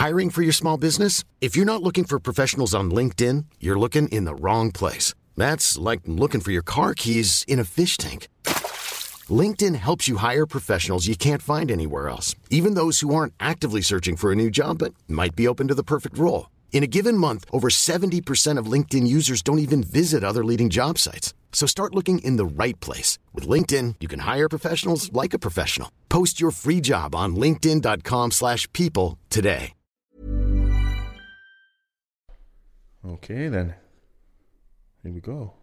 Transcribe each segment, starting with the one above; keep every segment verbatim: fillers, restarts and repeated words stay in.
Hiring for your small business? If you're not looking for professionals on LinkedIn, you're looking in the wrong place. That's like looking for your car keys in a fish tank. LinkedIn helps you hire professionals you can't find anywhere else, even those who aren't actively searching for a new job but might be open to the perfect role. In a given month, over seventy percent of LinkedIn users don't even visit other leading job sites. So start looking in the right place. With LinkedIn, you can hire professionals like a professional. Post your free job on linkedin.com slash people today. Okay, then. Here we go.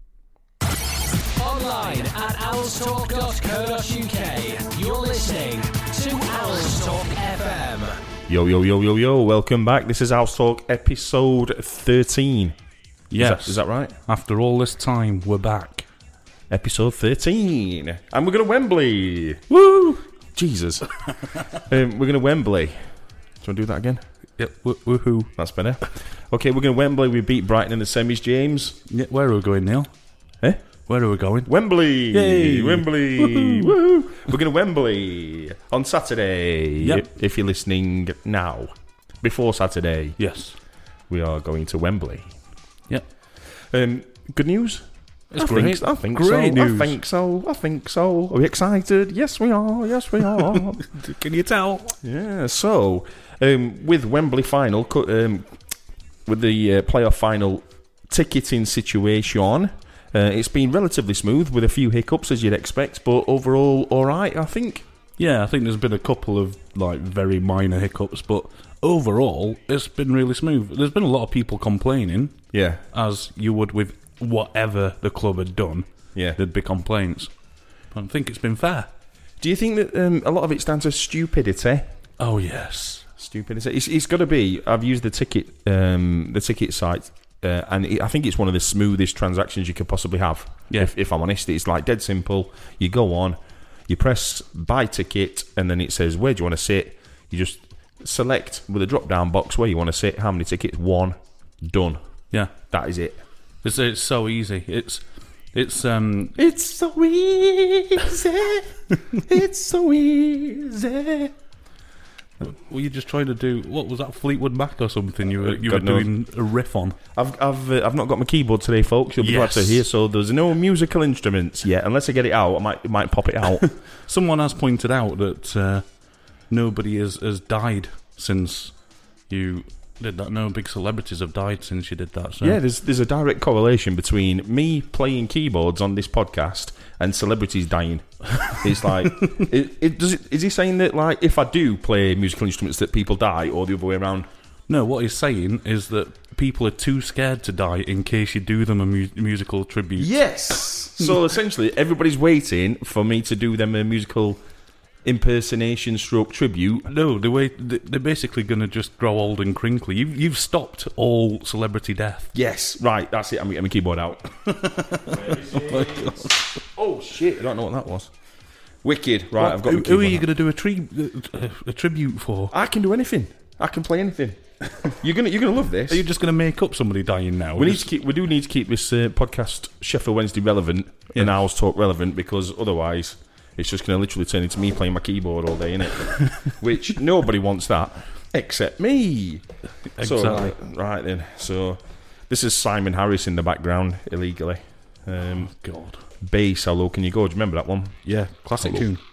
Online at owls talk dot co dot uk. You're listening to Owls Talk F M. Yo, yo, yo, yo, yo. Welcome back. This is Owls Talk episode thirteen. Yes. Is that, is that right? After all this time, we're back. Episode thirteen. And we're going to Wembley. Woo! Jesus. um, we're going to Wembley. Do you want to do that again? Yep. Woohoo. That's better. Okay, we're going to Wembley. We beat Brighton in the semis, James. Yeah, where are we going, Neil? Eh? Where are we going? Wembley. Yay. Wembley. Woo! We're going to Wembley on Saturday. Yep. If you're listening now. Before Saturday. Yes. We are going to Wembley. Yep. Um, good news? It's I great. Think, I think great so. news. I think so. I think so. Are we excited? Yes, we are. Yes, we are. Can you tell? Yeah. So, um, with Wembley final, um, with the uh, playoff final ticketing situation, uh, it's been relatively smooth with a few hiccups as you'd expect, but overall, all right. I think. Yeah, I think there's been a couple of like very minor hiccups, but overall, it's been really smooth. There's been a lot of people complaining. Yeah. As you would with whatever the club had done. Yeah. There'd be complaints. But I think it's been fair. Do you think that um, a lot of it's down to stupidity? Oh, yes. Stupidity. It's, it's got to be. I've used the ticket, um, the ticket site, uh, and it, I think it's one of the smoothest transactions you could possibly have. Yeah. If, if I'm honest, it's like dead simple. You go on, you press buy ticket, and then it says where do you want to sit. You just select with a drop down box where you want to sit. How many tickets? One. Done. Yeah. That is it. It's, it's so easy. It's it's um It's so easy. It's so easy. were you just trying to do what was that, Fleetwood Mac or something? You were you God were knows. doing a riff on. I've I've uh, I've not got my keyboard today, folks. You'll be glad Yes. to hear. So there's no musical instruments yet. Unless I get it out, I might might pop it out. Someone has pointed out that uh, nobody has, has died since you did that. No big celebrities have died since you did that. So. Yeah, there's there's a direct correlation between me playing keyboards on this podcast and celebrities dying. It's like, it, it, does it, is he saying that like if I do play musical instruments that people die, or the other way around? No, what he's saying is that people are too scared to die in case you do them a mu- musical tribute. Yes. So essentially, everybody's waiting for me to do them a musical impersonation stroke tribute. No, the way they're basically going to just grow old and crinkly. You've you've stopped all celebrity death. Yes, right. That's it. I'm getting my keyboard out. Oh shit! I don't know what that was. Wicked. Right, What, I've got. who, my who are keyboard you out. going to do a, tri- a tribute for? I can do anything. I can play anything. You're gonna you're gonna love this. Are you just going to make up somebody dying now? We need Just- to keep. We do need to keep this uh, podcast Sheffield Wednesday relevant and Owls Talk relevant, because otherwise it's just going to literally turn into me playing my keyboard all day, innit? Which nobody wants that except me. So, Exactly. right, right then. So this is Simon Harris in the background illegally. Um, God. Bass, how low can you go? Do you remember that one? Yeah, classic Hello. tune.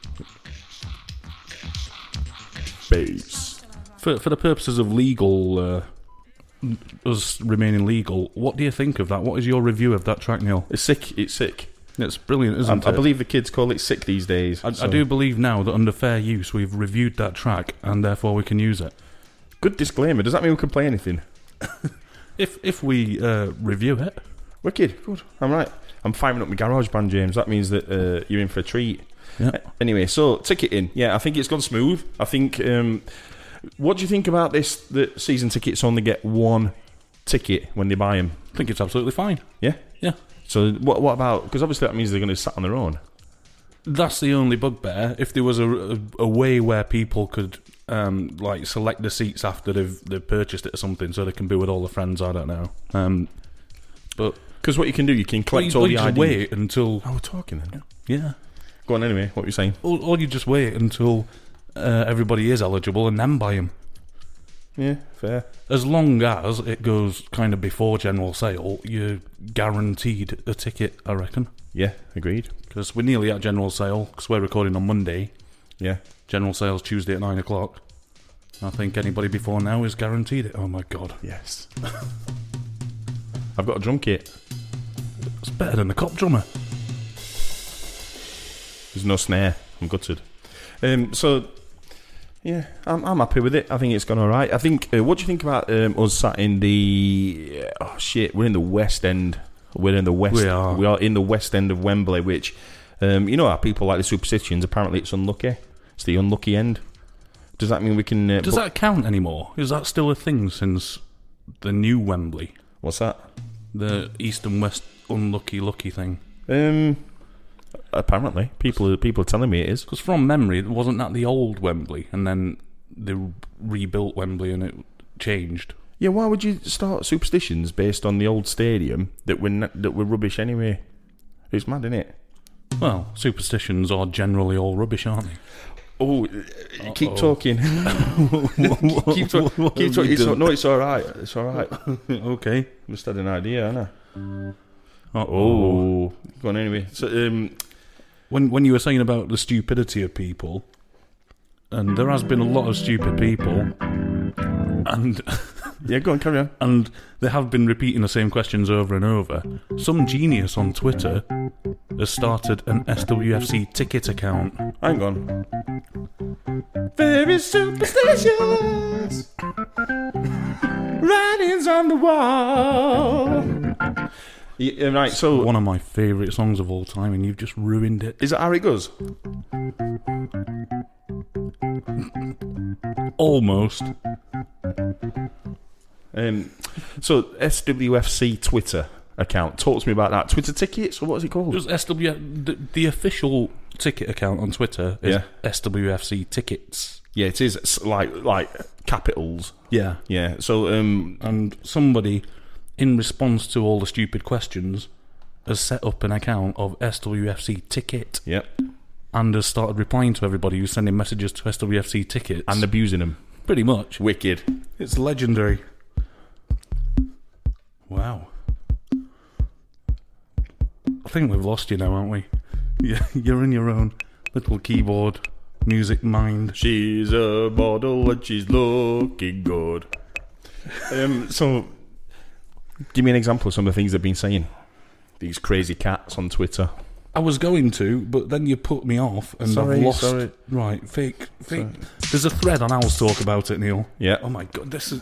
Bass. For for the purposes of legal, uh, us remaining legal, what do you think of that? What is your review of that track, Neil? It's sick. It's sick. It's brilliant, I, isn't I it? believe the kids call it sick these days. I, so. I do believe now that under fair use we've reviewed that track and therefore we can use it. Good disclaimer. Does that mean we can play anything? If if we uh, review it. Wicked. Good. I'm right. I'm firing up my garage band, James. That means that uh, you're in for a treat. Yeah. Uh, Anyway, so ticketing. Yeah, I think it's gone smooth. I think. Um, what do you think about this? That season tickets only get one ticket when they buy them. I think it's absolutely fine. Yeah. Yeah. So what? What about? Because obviously that means they're going to sit on their own. That's the only bugbear. If there was a, a, a way where people could um, like select the seats after they've they've purchased it or something, so they can be with all the friends. I don't know. Um, but Because what you can do, you can or collect you, all or you the just I D. wait until Oh, we're talking then. yeah. Go on anyway. What were you saying? Or, or you just wait until uh, everybody is eligible and then buy them. Yeah, fair. As long as it goes kind of before general sale, you're guaranteed a ticket, I reckon. Yeah, agreed. Because we're nearly at general sale, because we're recording on Monday. Yeah. General sale's Tuesday at nine o'clock. I think anybody before now is guaranteed it. Oh my god. Yes. I've got a drum kit. It's better than the cop drummer. There's no snare. I'm gutted. Um, so, yeah, I'm I'm happy with it. I think it's gone all right. I think. Uh, what do you think about um, us sat in the? Oh shit, we're in the West End. We're in the West. We are. We are in the West End of Wembley, which, um, you know, how people like the superstitions. Apparently, it's unlucky. It's the unlucky end. Does that mean we can? Uh, Does bu- that count anymore? Is that still a thing since the new Wembley? What's that? The East and West unlucky lucky thing. Um, apparently, people people are telling me it is. Because from memory, wasn't that the old Wembley, and then they rebuilt Wembley and it changed? Yeah, why would you start superstitions based on the old stadium that were ne- that were rubbish anyway? It's mad, isn't it? Well, superstitions are generally all rubbish, aren't they? Oh, keep Uh-oh. talking. keep talking. Keep talking. It's all, no, it's all right. It's all right. Okay. Just had an idea, haven't I? Uh-oh. Oh, go on anyway. So, um, When when you were saying about the stupidity of people, and there has been a lot of stupid people, and yeah, go on, carry on. and they have been repeating the same questions over and over. Some genius on Twitter has started an S W F C ticket account. Hang on. Very superstitious writings on the wall. Yeah, right, so One of my favourite songs of all time, and you've just ruined it. is that how it goes? Almost. Um, so S W F C Twitter account. Talk to me about that. Twitter tickets, or what is it called? Just S W F, the, the official ticket account on Twitter is Yeah. S W F C Tickets. Yeah, it is. It's like like capitals. Yeah. Yeah. So um, And somebody, in response to all the stupid questions, has set up an account of S W F C Ticket yep, and has started replying to everybody who's sending messages to S W F C Tickets. and abusing them. pretty much. Wicked. It's legendary. Wow. I think we've lost you now, aren't we? Yeah, you're in your own little keyboard music mind. She's a model and she's looking good. Um, so, give me an example of some of the things they've been saying. These crazy cats on Twitter. I was going to, but then you put me off, and Sorry, I've lost. sorry. Right, fake, fake. There's a thread on Owl's Talk about it, Neil. Yeah. Oh my god, this is.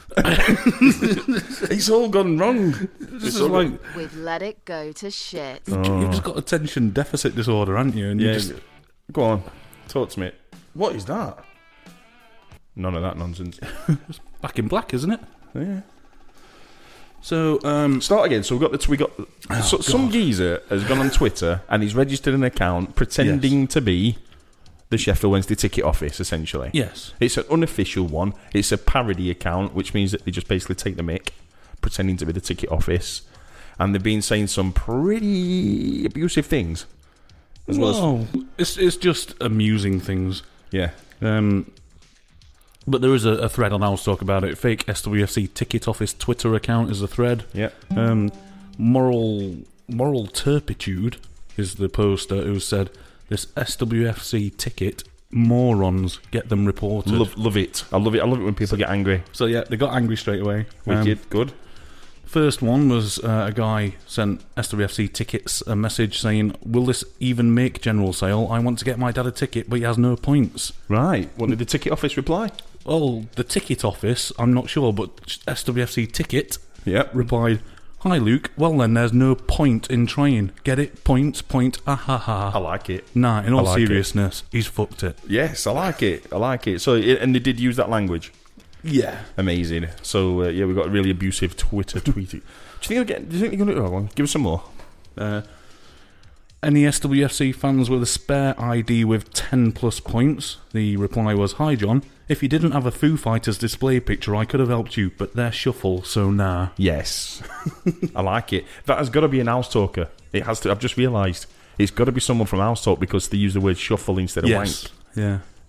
It's all gone wrong. This It's is all like We've let it go to shit. you've just got attention deficit disorder, haven't you? And Yeah, you just go on. Talk to me. What is that? None of that nonsense. back in black, isn't it? Yeah. So, um, Start again. So we got the we got so, some geezer has gone on Twitter and he's registered an account pretending to be the Sheffield Wednesday ticket office. Essentially, yes. it's an unofficial one. It's a parody account, which means that they just basically take the mick, pretending to be the ticket office, and they've been saying some pretty abusive things. As well as, Well, it's it's just amusing things. yeah, Um, but there is a, a thread on Owl's Talk about it. Fake S W F C ticket office Twitter account is a thread. yeah. Um, moral moral turpitude is the poster who said this S W F C ticket morons, get them reported. Love, love it. I love it. I love it when people get angry. So yeah, they got angry straight away. Um, Wicked, good. First one was uh, a guy sent S W F C Tickets a message saying, "Will this even make general sale? I want to get my dad a ticket, but he has no points." Right. What did the ticket office reply? Well, the ticket office, I'm not sure, but S W F C Ticket Yep. replied, "Hi Luke, well then there's no point in trying. Get it? Point, point, ah ha ha." I like it. Nah, in all like it. seriousness, he's fucked it. Yes, I like it. I like it. So, it, and they did use that language. Yeah. Amazing. So, uh, yeah, we got a really abusive Twitter tweet. Do you think you'll get? Do you think you're going to? Oh, go on, give us some more. Uh, any S W F C fans with a spare I D with ten plus points? The reply was, "Hi John, if you didn't have a Foo Fighters display picture, I could have helped you, but they're shuffle, so nah." Yes, I like it. That has got to be an House Talker. It has to. I've just realised it's got to be someone from House Talk because they use the word shuffle instead of Yes. wank. Yeah.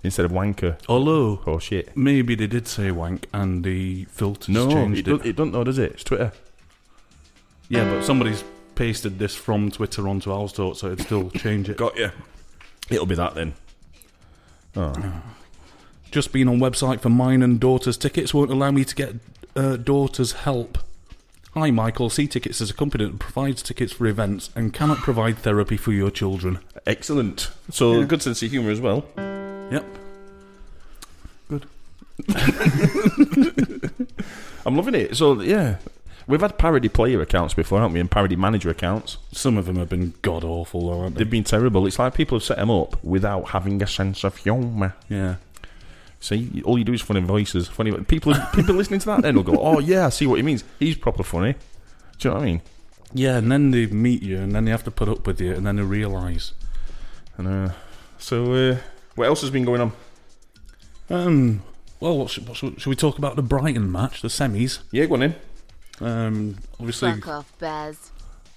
instead of wanker. Although, Oh shit. maybe they did say wank and the filters No, changed it, it. don't, it don't know, does it? It's Twitter. Yeah, but somebody's pasted this from Twitter onto Owls Talk, so it'd still change it. Got you. It'll be that then. Oh. Just being on website for mine and daughter's tickets won't allow me to get uh, daughter's help. Hi, Michael. C Tickets is a company that provides tickets for events and cannot provide therapy for your children. Excellent. So, Yeah. good sense of humour as well. Yep. Good. I'm loving it. So, yeah. We've had parody player accounts before, haven't we? And parody manager accounts. Some of them have been god awful, though, haven't they? They've been terrible. It's like people have set them up without having a sense of humour. Yeah. See, all you do is funny voices. Funny people. People listening to that then will go, "Oh yeah, I see what he means. He's proper funny." Do you know what I mean? Yeah, and then they meet you, and then they have to put up with you, and then they realise. And uh, so, uh, what else has been going on? Um. Well, what should, what should, should we talk about the Brighton match, the semis? Yeah, go on in. Um. Obviously, Fuck off, Bez.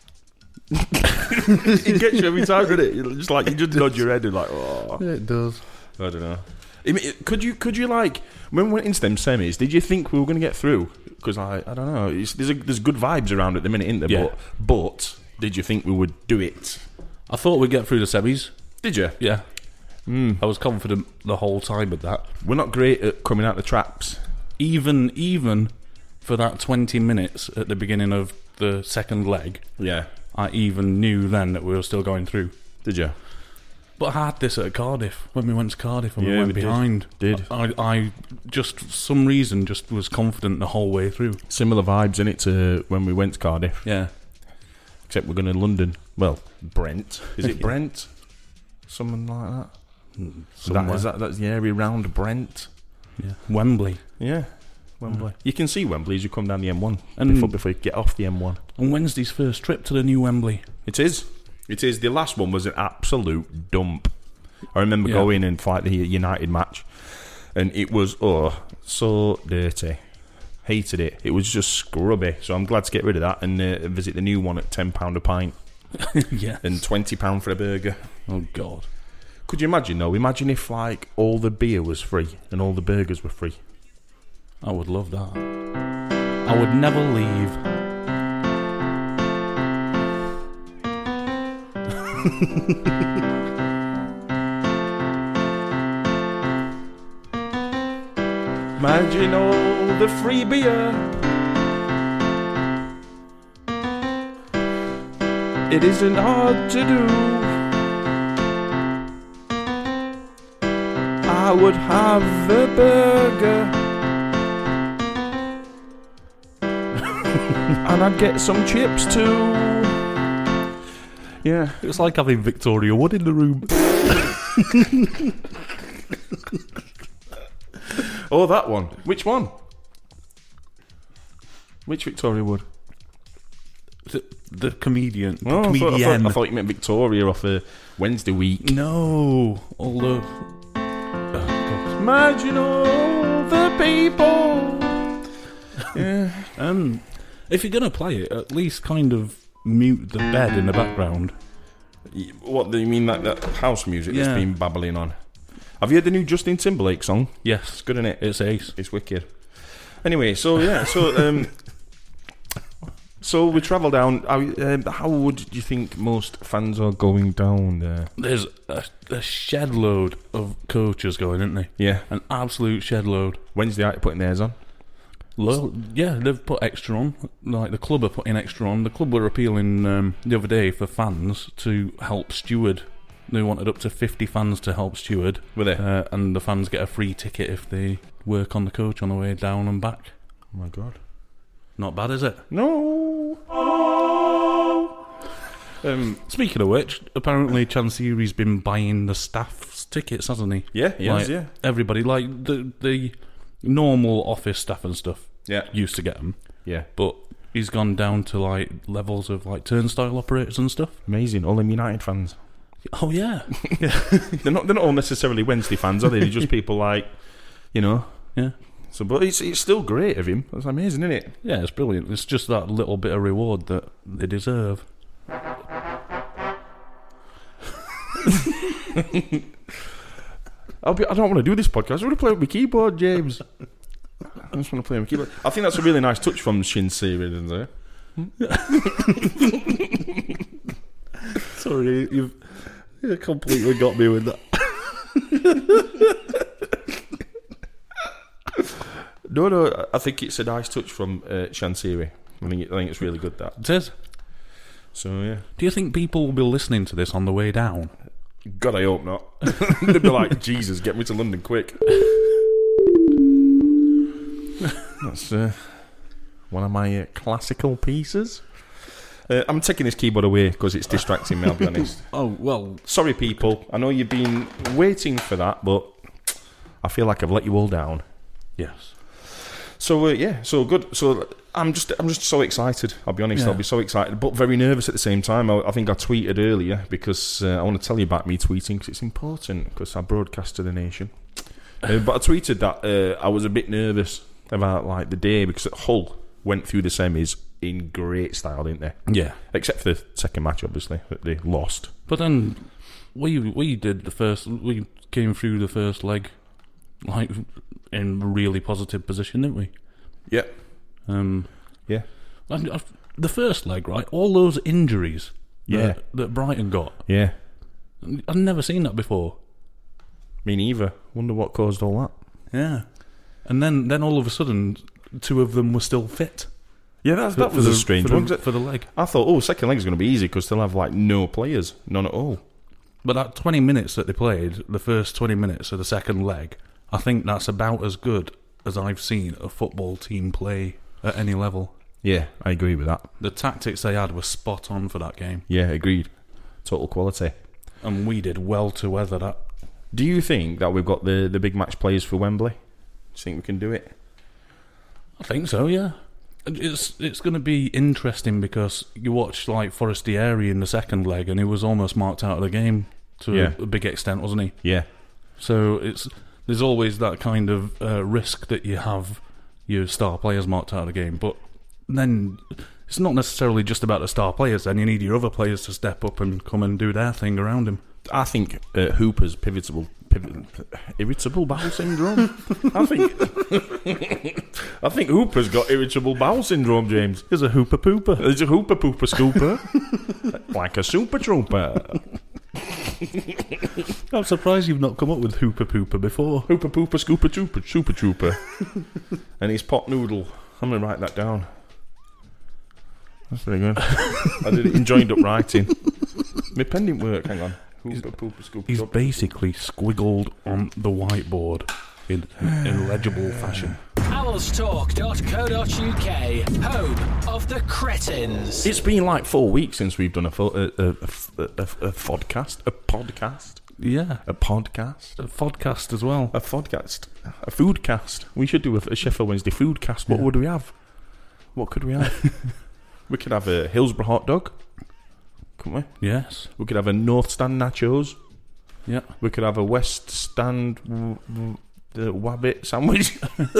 It gets you every time, doesn't it? You're just like you just nod your head and like, oh, it does. I don't know. I mean, could you could you like when we went into them semis? Did you think we were going to get through? Because I I don't know. It's, there's a, there's good vibes around at the minute, isn't there? Yeah. But but did you think we would do it? I thought we'd get through the semis. Did you? Yeah. Mm. I was confident the whole time with that. We're not great at coming out the traps. Even even for that twenty minutes at the beginning of the second leg, Yeah. I even knew then that we were still going through. Did you? But I had this at Cardiff when we went to Cardiff and Yeah, we went we did. behind. Did. I, I just for some reason just was confident the whole way through. Similar vibes in it to when we went to Cardiff, Yeah. except we're going to London. Well, Brent. Is it Brent? Something like that. That, Somewhere. is that that's the area around Brent? Yeah. Wembley. Yeah, Wembley. You can see Wembley as you come down the M one And- before before you get off the M one. On Wednesday's first trip to the new Wembley. It is. It is. The last one was an absolute dump. I remember Yeah. going in for like the United match, and it was oh so dirty. Hated it. It was just scrubby. So I'm glad to get rid of that and uh, visit the new one at ten pound a pint Yeah. and twenty pound for a burger. Oh God. Could you imagine though? Imagine if like all the beer was free and all the burgers were free. I would love that. I would never leave. Imagine all the free beer. It isn't hard to do. I would have a burger. And I'd get some chips too. Yeah. It's like having Victoria Wood in the room. Oh, that one. Which one? Which Victoria Wood? The, the comedian. The Oh, I, thought, I, comedian. thought, I thought you meant Victoria off a Wednesday week. No. Although. Oh, God. Imagine all the people. Yeah. Um, if you're going to play it, at least kind of mute the bed in the background. What do you mean, that, that house music Yeah. that's been babbling on? Have you heard the new Justin Timberlake song? Yes. It's good, isn't it? It's ace. It's wicked. Anyway, so yeah, so um, so we travel down. How, um, how would you think most fans are going down there? There's a, a shed load of coaches going, isn't there? Yeah, An absolute shed load. Wednesday night putting theirs on. Lo- yeah, they've put extra on. Like the club are putting extra on. The club were appealing um, the other day for fans to help steward. They wanted up to fifty fans to help steward. Were they? Uh, and the fans get a free ticket if they work on the coach on the way down and back. Oh my god! Not bad, is it? No. Um, Speaking of which, apparently Chansiri's been buying the staff's tickets, hasn't he? yeah, he like, has, yeah, Everybody, like the the normal office staff and stuff, yeah, used to get them, yeah. but he's gone down to like levels of like turnstile operators and stuff. Amazing. All them United fans. Oh yeah, They're not. They're not all necessarily Wednesday fans, are they? They're just people like, you know. yeah, So, but it's it's still great of him. That's amazing, isn't it? yeah. It's brilliant. It's just that little bit of reward that they deserve. I'll be, I don't want to do this podcast. I want to play with my keyboard, James. I just want to play with my keyboard. I think that's a really nice touch from Shinsiri, isn't it? Sorry, you've you completely got me with that. No, no, I think it's a nice touch from uh, Shansiri. I think, it, I think it's really good, that. It is. So, yeah. Do you think people will be listening to this on the way down? God, I hope not. They'd be like, Jesus, get me to London quick. That's uh, one of my uh, classical pieces. Uh, I'm taking this keyboard away because it's distracting me, I'll be honest. Oh, well... Sorry, people. I know you've been waiting for that, but I feel like I've let you all down. Yes. So, uh, yeah, so good. So, I'm just I'm just so excited, I'll be honest. Yeah. I'll be so excited, but very nervous at the same time. I, I think I tweeted earlier because uh, I want to tell you about me tweeting because it's important, because I broadcast to the nation. Uh, but I tweeted that uh, I was a bit nervous about like the day because Hull went through the semis in great style, didn't they? Yeah. Except for the second match, obviously, that they lost. But then we we did the first... We came through the first leg like in a really positive position, didn't we? Yeah. Um, yeah. I, I, the first leg, right? All those injuries yeah. that, that Brighton got. Yeah. I've never seen that before. Me neither. Wonder what caused all that. Yeah. And then, then all of a sudden, two of them were still fit. Yeah, that, that for, was for a the, strange for one. The, for the leg. I thought, oh, second leg's going to be easy because they'll have like no players. None at all. But that twenty minutes that they played, the first twenty minutes of the second leg, I think that's about as good as I've seen a football team play at any level. Yeah, I agree with that. The tactics they had were spot on for that game. Yeah, agreed. Total quality. And we did well to weather that. Do you think that we've got the, the big match players for Wembley? Do you think we can do it? I think so, yeah. It's it's going to be interesting because you watched like Forestieri in the second leg and he was almost marked out of the game to Yeah. a, a big extent, wasn't he? Yeah. So it's there's always that kind of uh, risk that you have your star players marked out of the game. But then it's not necessarily just about the star players. Then you need your other players to step up and come and do their thing around him. I think uh, Hooper's pivotal, pivot, irritable bowel syndrome. I think I think Hooper's got irritable bowel syndrome, James. He's a hooper pooper. He's a hooper pooper scooper. Like a super trooper. I'm surprised you've not come up with hooper pooper before. Hooper pooper scooper trooper super trooper. And his pot noodle. I'm going to write that down. That's very good. I did it in joined up writing. My pen didn't work, hang on. Hooper pooper scooper He's trooper. basically squiggled on the whiteboard in, in legible fashion. owls talk dot co dot uk, home of the cretins. It's been like four weeks since we've done a, fo- a, a, a, a, a podcast. A podcast. Yeah. A podcast. A podcast as well. A podcast. A foodcast. We should do a, a Sheffield Wednesday foodcast. What Yeah. would we have? What could we have? We could have a Hillsborough hot dog. Couldn't we? Yes. We could have a North Stand nachos. Yeah. We could have a West Stand w- w- the Wabbit sandwich.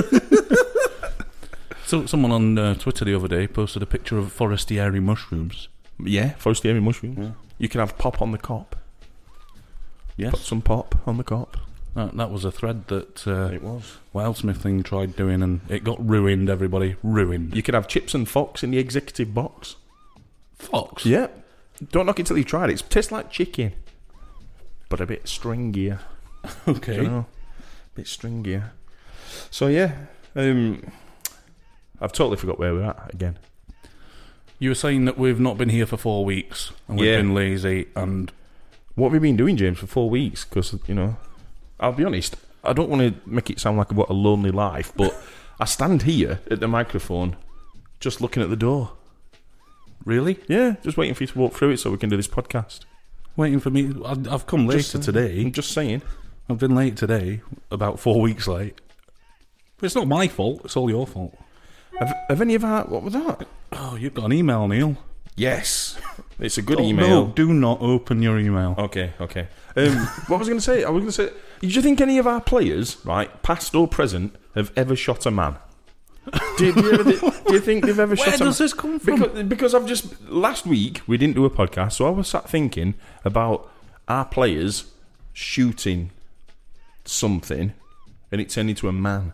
So someone on uh, Twitter the other day posted a picture of Forestieri mushrooms. Yeah, Forestieri mushrooms. Yeah. You can have pop on the cop. Yes. Put some pop on the cop. That, that was a thread that uh, It was. Wildsmithing tried doing and it got ruined, everybody. Ruined. You could have chips and fox in the executive box. Fox? Yeah. Don't knock it till you've tried it. It tastes like chicken, but a bit stringier. Okay. You know, a bit stringier. So yeah, um, I've totally forgot where we're at again. You were saying that we've not been here for four weeks and we've Yeah. been lazy and... What have we been doing, James, for four weeks? Because, you know, I'll be honest, I don't want to make it sound like what a lonely life, but I stand here at the microphone just looking at the door. Really? Yeah, just waiting for you to walk through it so we can do this podcast. Waiting for me... I- I've come later Just, uh, today. I'm just saying. I've been late today, about four weeks late. But it's not my fault, it's all your fault. Have, have any of our... What was that? Oh, you've got an email, Neil. Yes. It's a good Oh, email. No, do not open your email. Okay, okay. Um, what was I going to say? I was going to say, do you think any of our players, right, past or present, have ever shot a man? do, do, you ever, do you think they've ever Where shot a man? does this come from? Because, because I've just... Last week, we didn't do a podcast, so I was sat thinking about our players shooting something, and it turned into a man.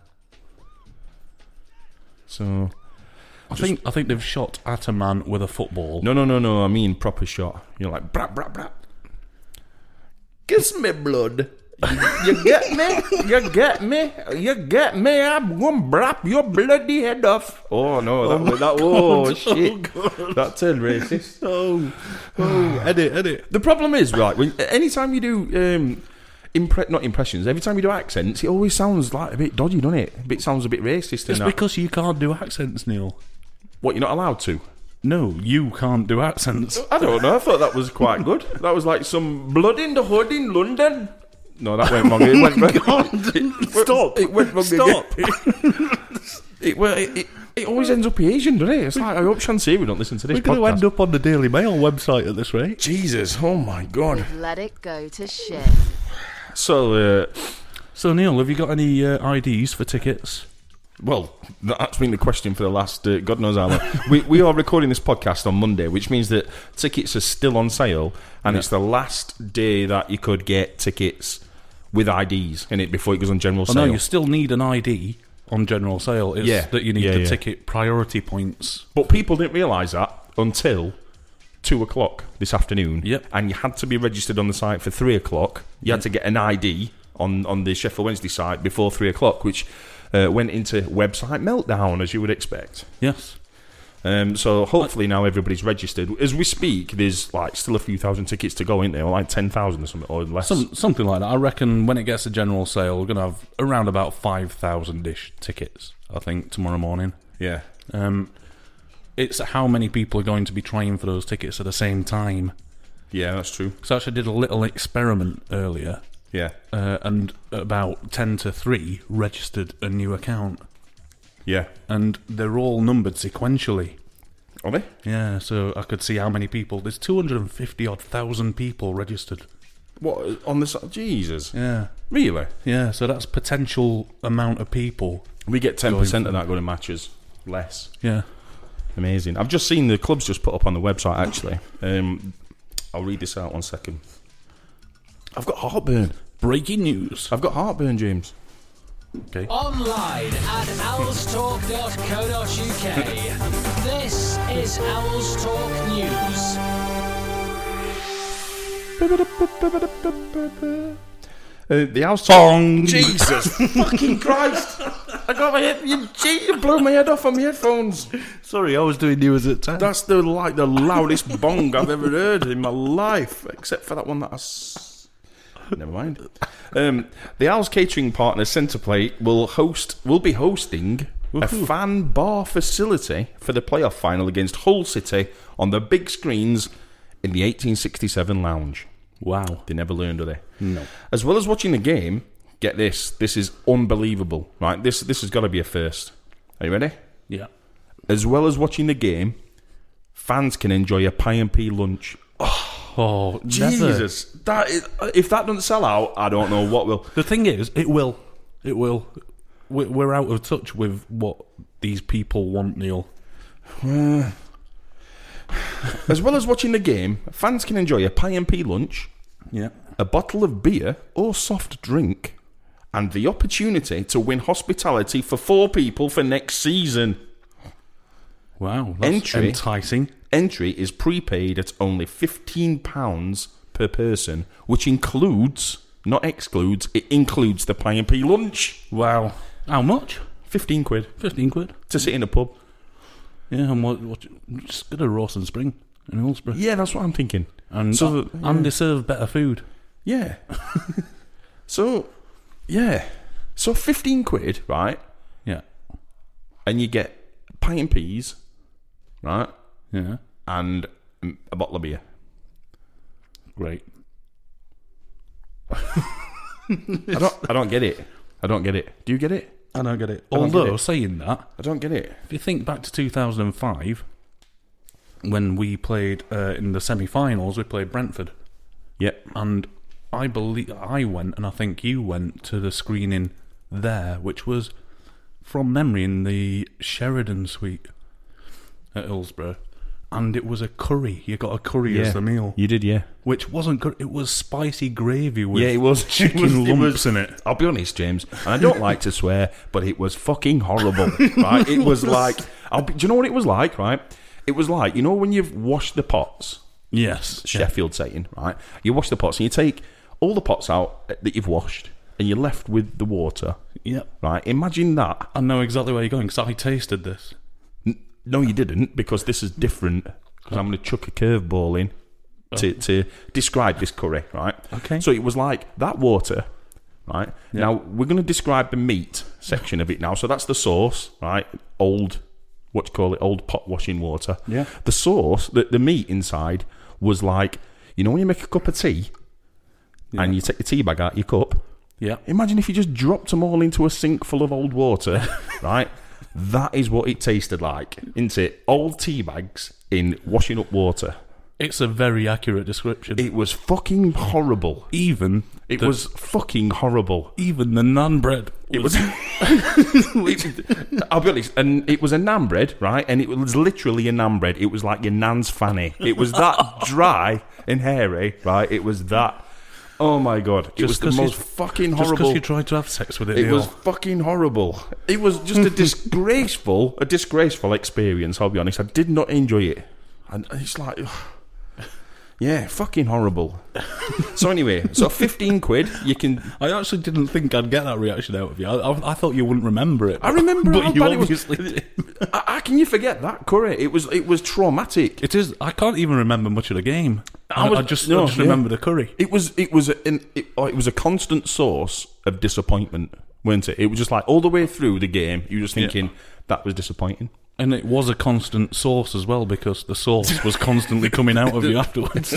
So, I think I think they've shot at a man with a football. no, no, no, no. I mean proper shot. You're like brap, brap, brap. Kiss me, blood. You get me? You get me? You get me? I'm gonna brap your bloody head off. Oh no, that was that. Oh shit, that turned racist. Oh, oh, edit, edit. The problem is, right, when anytime you do um, impre- not impressions, every time you do accents, it always sounds like a bit dodgy, doesn't it? It sounds a bit racist. It's and that. because you can't do accents, Neil. What, you're not allowed to? No, you can't do accents. I don't know. I thought that was quite good. That was like some blood in the hood in London. No, that went wrong. It went wrong. It, Stop. It went wrong. Stop. Again. It, well, it, it, it always ends up Asian, doesn't it? It's like, I hope Shansiri don't listen to this We're going to podcast. end up on the Daily Mail website at this rate. Jesus, oh my God. Let it go to shit. So, uh, So, Neil, have you got any uh, I Ds for tickets? well, that's been the question for the last uh, God knows how long. we, we are recording this podcast on Monday, which means that tickets are still on sale, and Yeah. it's the last day that you could get tickets with I Ds in it before it goes on general Oh, sale. no, you still need an I D on general sale. It's Yeah. that you need Yeah, the yeah. ticket priority points. But people didn't realise that until two o'clock this afternoon. Yep. And you had to be registered on the site for three o'clock. You had to get an I D on, on the Sheffield Wednesday site before three o'clock, which uh, went into website meltdown, as you would expect. Yes. Um, so hopefully now everybody's registered. As we speak, there's like still a few thousand tickets to go, ain't there? Like ten thousand or something, or less. Some, something like that. I reckon when it gets to general sale, we're going to have around about five thousand-ish tickets, I think, tomorrow morning. Yeah. Um, it's how many people are going to be trying for those tickets at the same time. Yeah, that's true. So I actually did a little experiment earlier, Yeah. uh, and about ten to three registered a new account. Yeah. And they're all numbered sequentially. Are they? Yeah, so I could see how many people. There's two hundred fifty odd thousand people registered. What, on the site? Jesus. Yeah. Really? Yeah, so that's potential amount of people. We get ten percent of Going that going to matches. Less. Yeah. Amazing. I've just seen the clubs just put up on the website, actually. Um, I'll read this out one second. I've got heartburn. Breaking news. I've got heartburn, James. Okay. Online at owls talk dot co dot uk. This is Owls Talk News. Uh, the house. Song. Jesus fucking Christ! I got my head. You, gee, you blew my head off on my headphones. Sorry, I was doing news at ten. That's the like the loudest bong I've ever heard in my life, except for that one that I. S- Never mind. Um, the Owls catering partner Centreplate will host will be hosting a fan bar facility for the playoff final against Hull City on the big screens in the eighteen sixty-seven lounge. Wow. They never learned, do they? No. As well as watching the game, get this. This is unbelievable, right? This this has got to be a first. Are you ready? Yeah. As well as watching the game, fans can enjoy a pie and pea lunch. Oh, never. Jesus, that is, if that doesn't sell out, I don't know what will. The thing is, it will. It will. We- We're out of touch with what these people want, Neil. As well as watching the game, fans can enjoy a pie and pea lunch, Yeah. a bottle of beer or soft drink, and the opportunity to win hospitality for four people for next season. Wow. That's Entry. enticing. Entry is prepaid at only fifteen pounds per person, which includes, not excludes, it includes the pie and pea lunch. Wow. How much? fifteen quid Fifteen quid. to sit in a pub. Yeah, and what? what just go to Rawson Spring in Hillsborough, Yeah, that's what I'm thinking. and So, and they serve better food. Yeah. so, yeah. So fifteen quid, right? Yeah. And you get pie and peas, right? Yeah. And a bottle of beer. Great. I don't I don't get it. I don't get it. Do you get it? I don't get it. I don't get Although it. saying that, I don't get it. if you think back to two thousand five, when we played uh, in the semi-finals, we played Brentford, Yep. and I believe I went, and I think you went to the screening there, which was from memory in the Sheridan Suite at Hillsborough, and it was a curry. You got a curry Yeah. as the meal, You did, yeah. which wasn't good. It was spicy gravy with Yeah, it was. chicken it was, it lumps was- in it. I'll be honest, James, and I don't like to swear, but it was fucking horrible, right? It was like, I'll be, do you know what it was like, right? It was like, you know when you've washed the pots, Yes, Sheffield saying, right? You wash the pots and you take all the pots out that you've washed and you're left with the water, Yep. right? Imagine that. I know exactly where you're going because I tasted this. N- No, you didn't, because this is different. Because I'm going to chuck a curveball in to, to describe this curry, right? Okay. So it was like that water, right? Yeah. Now, we're going to describe the meat section of it now. So that's the sauce, right? Old, what do you call it? Old pot washing water. Yeah. The sauce, the, the meat inside was like, you know when you make a cup of tea and you take your tea bag out your cup? Yeah. Imagine if you just dropped them all into a sink full of old water, right? That is what it tasted like, isn't it? Old tea bags in washing up water. It's a very accurate description. It was fucking horrible. even It the, was fucking horrible. even the naan bread. It was. it, I'll be honest, and it was a naan bread, right? And it was literally a naan bread. It was like your nan's fanny. It was that dry and hairy, right? It was that. Oh my god! It was the 'cause you- most fucking Just horrible. because you tried to have sex with it. It Neil. was fucking horrible. It was just a disgraceful, a disgraceful experience. I'll be honest. I did not enjoy it, and it's like, ugh. Yeah, fucking horrible. So anyway, so fifteen quid. You can. I actually didn't think I'd get that reaction out of you. I, I, I thought you wouldn't remember it. I remember but how you bad it was. obviously did. How how can you forget that curry? It was it was traumatic. It is. I can't even remember much of the game. I, I was- I just, no, I just yeah. remember the curry. It was it was an it, oh, it was a constant source of disappointment, weren't it? It was just like all the way through the game, you were just thinking that was disappointing. And it was a constant sauce as well because the sauce was constantly coming out of you afterwards.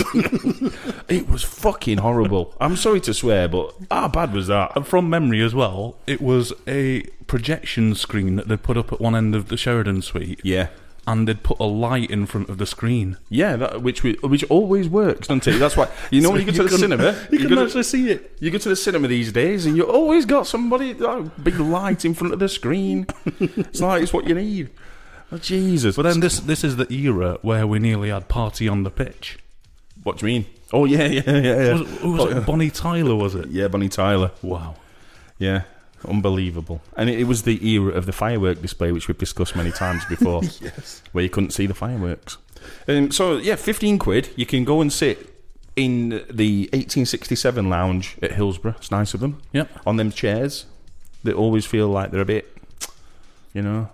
It was fucking horrible. I'm sorry to swear, but how bad was that? And from memory as well, it was a projection screen that they'd put up at one end of the Sheridan Suite. Yeah. And they'd put a light in front of the screen. Yeah, that, which we, which always works, doesn't it? That's why you know So when you go you to the can- cinema, you can go to- actually see it. You go to the cinema these days, and you always got somebody oh, big light in front of the screen. It's like it's what you need. Oh, Jesus! But then this this is the era where we nearly had Party on the Pitch. What do you mean? Oh yeah, yeah, yeah, yeah. Was, it- who was Oh, it? yeah. Bonnie Tyler, was it? Yeah, Bonnie Tyler. Wow. Yeah, unbelievable. And it, it was the era of the firework display, which we've discussed many times before. Yes. Where you couldn't see the fireworks. Um, so yeah, fifteen quid. You can go and sit in the eighteen sixty-seven lounge at Hillsborough. It's nice of them. Yep. On them chairs, they always feel like they're a bit, you know.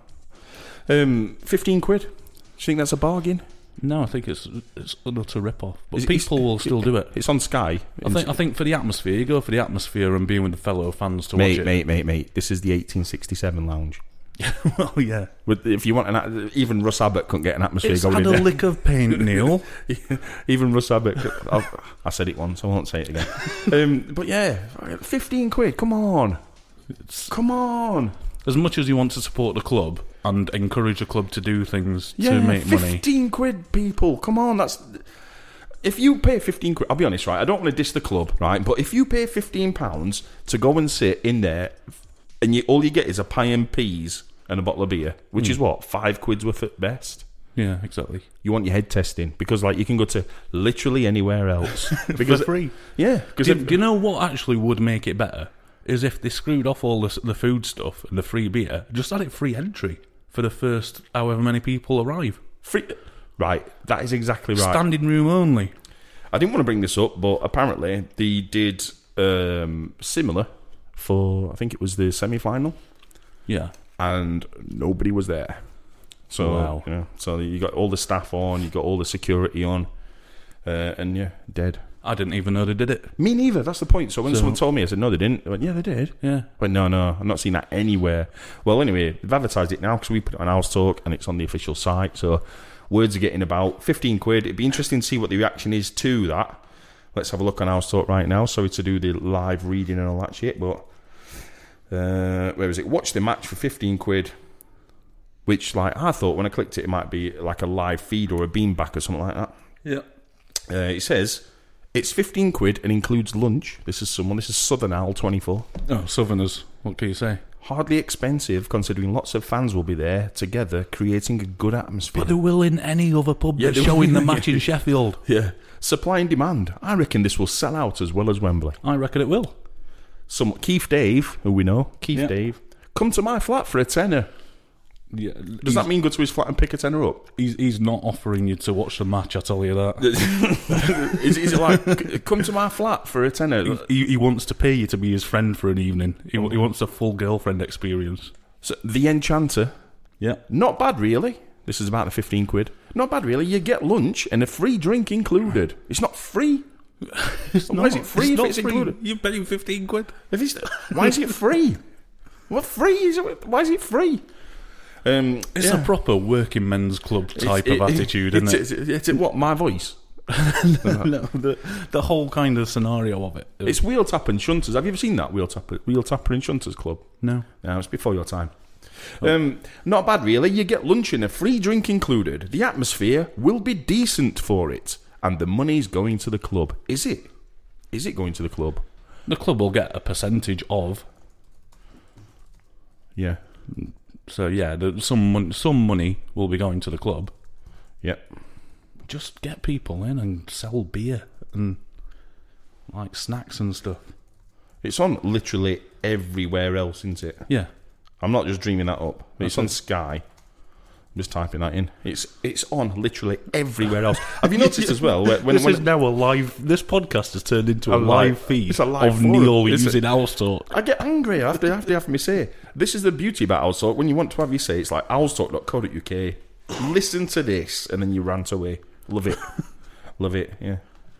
Um, fifteen quid. Do you think that's a bargain? No, I think it's it's an utter rip-off. But Is it- people is- will still do it. It's on Sky. I think I think for the atmosphere, you go for the atmosphere and being with the fellow fans to mate, watch mate, mate, mate. This is the eighteen sixty-seven lounge. it. Well, yeah. With, if you want an, at- even Russ Abbott couldn't get an atmosphere It's going had in a there. lick of paint, Neil. Even Russ Abbott. I'll, I said it once. I won't say it again. um, but yeah, fifteen quid. Come on, come on. As much as you want to support the club and encourage the club to do things Yeah, to make money, fifteen quid, people. Come on, that's. If you pay fifteen quid, I'll be honest, right? I don't want to diss the club, right? But if you pay fifteen pounds to go and sit in there, and you, all you get is a pie and peas and a bottle of beer, which Hmm. is what five quid's worth at best. yeah, exactly. You want your head testing because, like, you can go to literally anywhere else because For free. Yeah, because Do, do you know what actually would make it better? Is if they screwed off all the, the food stuff and the free beer, just had it free entry for the first however many people arrive. free. Right, that is exactly right. Standing room only. I didn't want to bring this up, but apparently they did um, similar for I think it was the semi-final, Yeah. and nobody was there. So Wow. you know, so you got all the staff on, you got all the security on, uh, and yeah, dead. I didn't even know they did it. Me neither. That's the point. So when So- someone told me, I said, "No, they didn't." I went, "Yeah, they did." Yeah. But no, no, I'm not seeing that anywhere. Well, anyway, they've advertised it now because we put it on House Talk and it's on the official site. So words are getting about. fifteen quid. It'd be interesting to see what the reaction is to that. Let's have a look on House Talk right now. Sorry to do the live reading and all that shit, but uh, where is it? Watch the match for fifteen quid. Which, like, I thought when I clicked it, it might be like a live feed or a beanback or something like that. Yeah. Uh, it says it's fifteen quid and includes lunch. This is someone. This is Southern Owl twenty-four. Oh, Southerners. What can you say? Hardly expensive, considering lots of fans will be there together, creating a good atmosphere. But they will in any other pub Yeah, that's they showing will. the match in Sheffield. Yeah. Supply and demand. I reckon this will sell out as well as Wembley. I reckon it will. Some Keith Dave, who we know, Keith Yeah. Dave, come to my flat for a tenner. Yeah, Does that mean go to his flat and pick a tenner up? he's he's not offering you to watch the match? I tell you that. is, is it like, c- come to my flat for a tenner? He, he wants to pay you to be his friend for an evening. He, he wants a full girlfriend experience. So, the Enchanter, Yeah. not bad really. This is about the fifteen quid. Not bad really. You get lunch and a free drink included. It's not free. It's Why is it free it's if not it's free. included? You're paying fifteen quid. If it's, why is it free? What free is it? Why is it free? Um, It's yeah. a proper working men's club type It's- of it- attitude, it's, isn't it? It's, it's, what, my voice? no, the, the whole kind of scenario of it. It's Wheel Tap and Shunters. Have you ever seen that Wheel Tapper, Wheel Tapper and Shunters Club? no. No, it's before your time. Um, not bad, really. You get lunch and a free drink included. The atmosphere will be decent for it, and the money's going to the club. Is it? Is it going to the club? The club will get a percentage of. Yeah. So yeah, the, some mon- some money will be going to the club. Yep. Just get people in and sell beer and like snacks and stuff. It's on literally everywhere else, isn't it? Yeah. I'm not just dreaming that up. It's Okay. on Sky. I'm just typing that in. It's it's on literally everywhere else. Have you noticed as well? When, when, this when is now a live. This podcast has turned into a, A live- live feed it's a live of forum. Neil It's a- using Owls Talk. I get angry after after have me say. This is the beauty about Owls Talk. When you want to have your say, it's like owlstalk dot co dot uk. Listen to this, and then you rant away. Love it. Love it, yeah.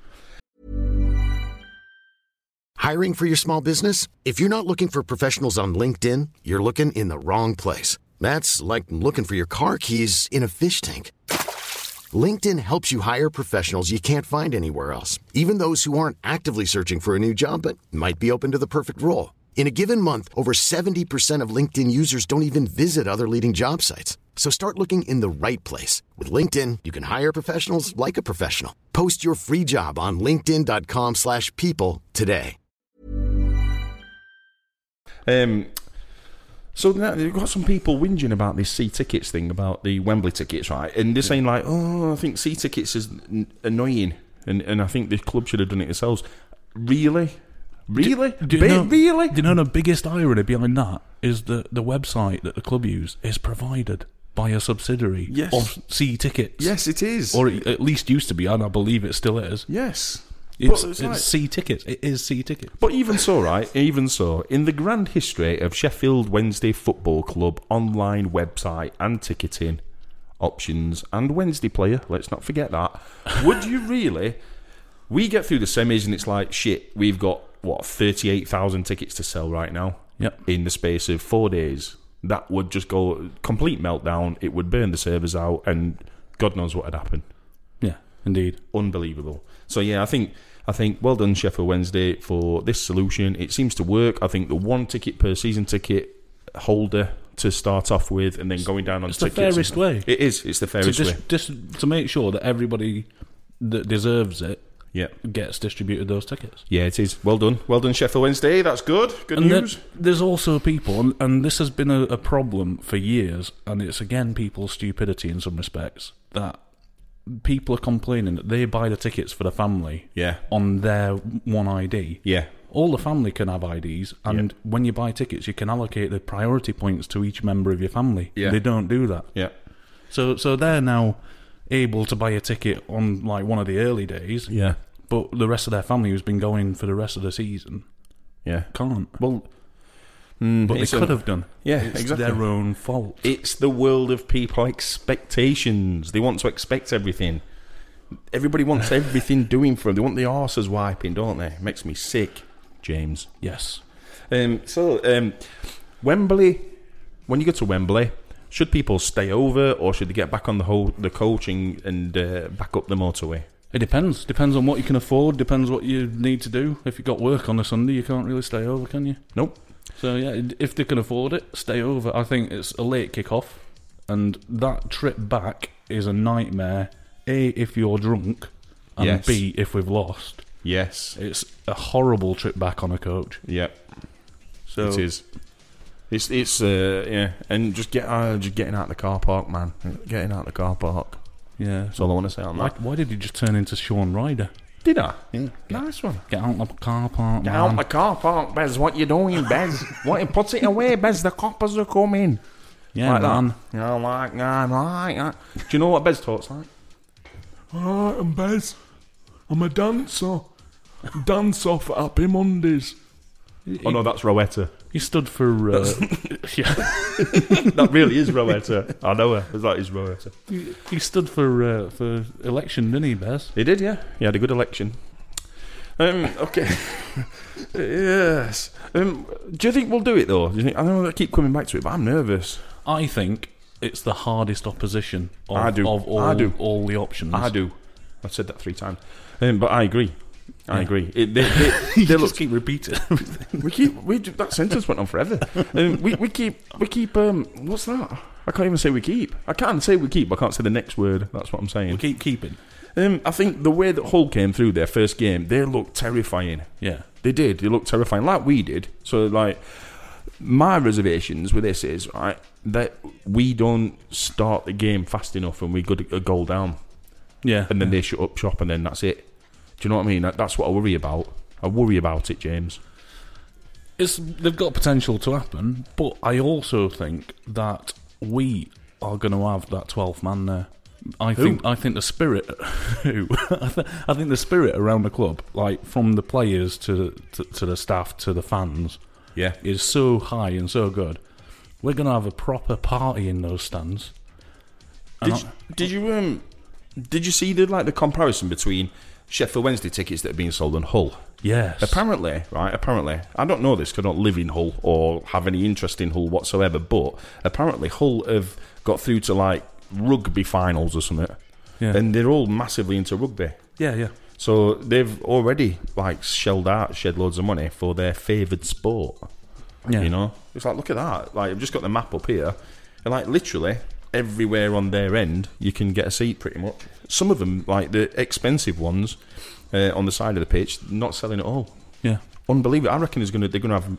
Hiring for your small business? If you're not looking for professionals on LinkedIn, you're looking in the wrong place. That's like looking for your car keys in a fish tank. LinkedIn helps you hire professionals you can't find anywhere else, even those who aren't actively searching for a new job but might be open to the perfect role. In a given month, over seventy percent of LinkedIn users don't even visit other leading job sites. So start looking in the right place. With LinkedIn, you can hire professionals like a professional. Post your free job on linkedin dot com slash people today. Um, so now you've got some people whinging about this C tickets thing, about the Wembley tickets, right? And they're saying like, oh, I think C tickets is n- annoying, and and I think the club should have done it themselves. Really, really, Do you Ba- know, really? Do you know the biggest irony behind that is that the website that the club use is provided by a subsidiary Yes. of C Tickets. Yes, it is. Or it at least used to be, and I believe it still is. yes. It's, But it's it's like- C Tickets. It is C Tickets. But even so, right, even so, in the grand history of Sheffield Wednesday Football Club online website and ticketing options and Wednesday player, let's not forget that, would you really, we get through the semis and it's like, shit, we've got, what, thirty-eight thousand tickets to sell right now? Yep. In the space of four days. That would just go complete meltdown, it would burn the servers out, and God knows what would happen. Yeah, indeed. Unbelievable. So yeah, I think I think well done Sheffield Wednesday for this solution. It seems to work. I think the one ticket per season ticket holder to start off with, and then going down on It's the tickets. fairest way. It is. It's the To fairest just, way. just to make sure that everybody that deserves it Yeah. gets distributed those tickets. Yeah, it is. Well done. Well done, Sheffield Wednesday. That's good. Good And there- news. there's also people, and, and this has been a, a problem for years, and it's again people's stupidity in some respects, that people are complaining that they buy the tickets for the family Yeah. on their one I D. Yeah. All the family can have I Ds, and when you buy tickets, you can allocate the priority points to each member of your family. Yeah. They don't do that. Yeah. So, so they're now able to buy a ticket on like one of the early days, Yeah. but the rest of their family who's been going for the rest of the season Yeah. can't. Well, mm, But they it's a- could have done. Yeah, It's exactly. their own fault. It's the world of people expectations. They want to expect everything. Everybody wants everything doing for them. They want the arses wiping, don't they? Makes me sick, James. Yes. Um, so, um, Wembley, when you go to Wembley, should people stay over or should they get back on the whole the coaching and uh, back up the motorway? It depends. Depends on what you can afford. Depends what you need to do. If you've got work on a Sunday, you can't really stay over, can you? Nope. So, yeah, if they can afford it, stay over. I think it's a late kick-off, and that trip back is a nightmare. A, if you're drunk, and Yes. B, if we've lost. Yes. It's a horrible trip back on a coach. Yep. So It is. It's it's uh, yeah, and just get uh, just getting out of the car park, man. Getting out of the car park. Yeah. That's all I want to say on Why, that. why did he just turn into Sean Ryder? Did I? Yeah. Nice one. Get out of the car park, Get man. out of the car park, Bez. What you doing, Bez? What? Put it away, Bez. The coppers are coming. Yeah, like man. That. You know, like that, like that. Do you know what Bez talks like? Alright, I'm Bez. I'm a dancer. Dancer for Happy Mondays. Oh no, that's Rowetta. He stood for... Uh, yeah. That really is Rowetta. I know her. That is Rowetta. He, he stood for uh, for election, didn't he, Bez? He did, yeah. He had a good election. Um, okay. Yes. Um, do you think we'll do it, though? Do you think, I know I keep coming back to it, but I'm nervous. I think it's the hardest opposition of, I do. of all, I do. all the options. I do. I've said that three times. Um, but I agree. I Yeah. agree. It, they, they, You they just look, keep repeating everything. we keep we do- that sentence went on forever. Um, we we keep we keep um what's that? I can't even say we keep. I can't say we keep. But I can't say the next word. That's what I'm saying. We keep keeping. Um, I think the way that Hull came through their first game, they looked terrifying. Yeah. They did. They looked terrifying, like we did. So, like, my reservations with this is right that we don't start the game fast enough and we go a goal down, Yeah. and then they shut up shop, and then that's it. Do you know what I mean? That, that's what I worry about. I worry about it, James. It's they've got potential to happen, but I also think that we are going to have that twelfth man there. I Who? think I think the spirit, who I, th- I think the spirit around the club, like from the players to, to to the staff to the fans, Yeah. is so high and so good. We're going to have a proper party in those stands. And Did I- you, did you um did you see the like the comparison between Sheffield Wednesday tickets that are being sold and Hull? yes, Apparently, right, apparently, I don't know this because I don't live in Hull or have any interest in Hull whatsoever, but apparently Hull have got through to like rugby finals or something, yeah, and they're all massively into rugby. yeah, yeah. So they've already like shelled out, shed loads of money for their favoured sport. Yeah. You know, it's like, look at that. Like, I've just got the map up here, and like literally everywhere on their end, you can get a seat pretty much. Some of them, like the expensive ones, uh, on the side of the pitch, not selling at all. Yeah. Unbelievable. I reckon there's gonna they're gonna have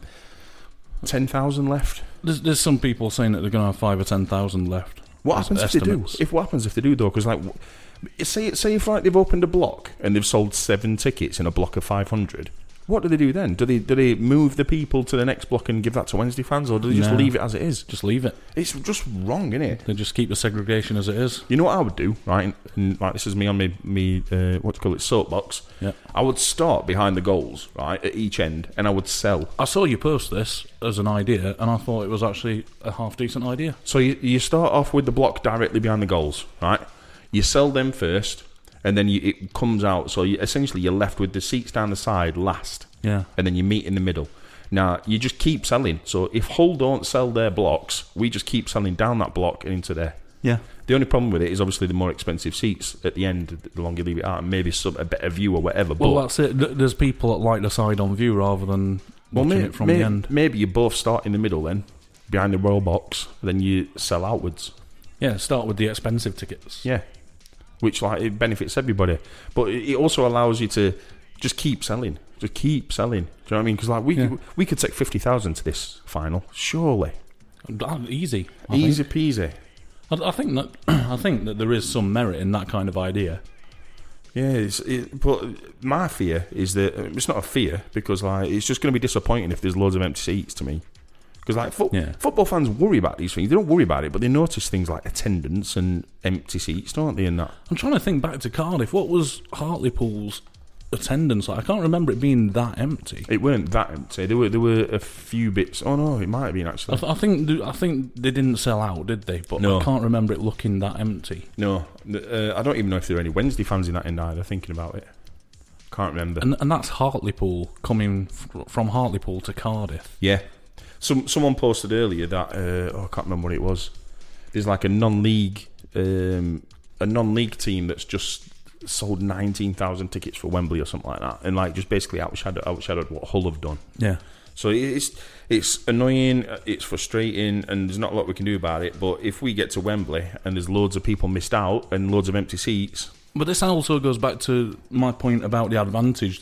ten thousand left. There's, there's some people saying that they're going to have five or ten thousand left. What as happens if they do? estimates. If what happens if they do though? Because like, w- say say if like they've opened a block and they've sold seven tickets in a block of five hundred. What do they do then? Do they do they move the people to the next block and give that to Wednesday fans, or do they just No. leave it as it is? Just leave it. It's just wrong, isn't it? They just keep the segregation as it is. You know what I would do, right? And like this is me on me me uh, what do you call it, soapbox. Yeah. I would start behind the goals, right, at each end, and I would sell. I saw you post this as an idea, and I thought it was actually a half decent idea. So you you start off with the block directly behind the goals, right? You sell them first, and then you, it comes out. So you, essentially, you're left with the seats down the side last. Yeah. And then you meet in the middle. Now, you just keep selling. So if Hull don't sell their blocks, we just keep selling down that block and into there. Yeah. The only problem with it is obviously the more expensive seats at the end, the longer you leave it out, and maybe some, a better view or whatever. Well, but that's it. Th- There's people that like the side on view rather than well, watching may- it from may- the end. maybe you both start in the middle then, behind the royal box, then you sell outwards. Yeah, start with the expensive tickets. Yeah. Which, like, it benefits everybody. But it it also allows you to just keep selling. Just keep selling. Do you know what I mean? Because, like, we, Yeah. we could take fifty thousand to this final. Surely. Uh, Easy. I Easy think. peasy. I, I think that I think that there is some merit in that kind of idea. Yeah, it's, it, but my fear is that it's not a fear because like it's just going to be disappointing if there's loads of empty seats to me. Because like fo- Yeah. football fans worry about these things. They don't worry about it, but they notice things like attendance and empty seats, don't they? And that. I'm trying to think back to Cardiff. What was Hartlepool's attendance like? I can't remember it being that empty. It weren't that empty. There were there were a few bits. Oh no, it might have been I, actually. th- I think th- I think they didn't sell out, did they? But No. I can't remember it looking that empty. No, uh, I don't even know if there are any Wednesday fans in that end either. Thinking about it, can't remember. And and that's Hartlepool coming f- from Hartlepool to Cardiff. Yeah, some someone posted earlier that uh, oh, I can't remember what it was. There's like a non-league um, a non-league team that's just sold nineteen thousand tickets for Wembley or something like that, and like just basically outshadowed, outshadowed what Hull have done. Yeah. So it's it's annoying, it's frustrating, and there's not a lot we can do about it. But if we get to Wembley and there's loads of people missed out and loads of empty seats, But this also goes back to my point about the advantage that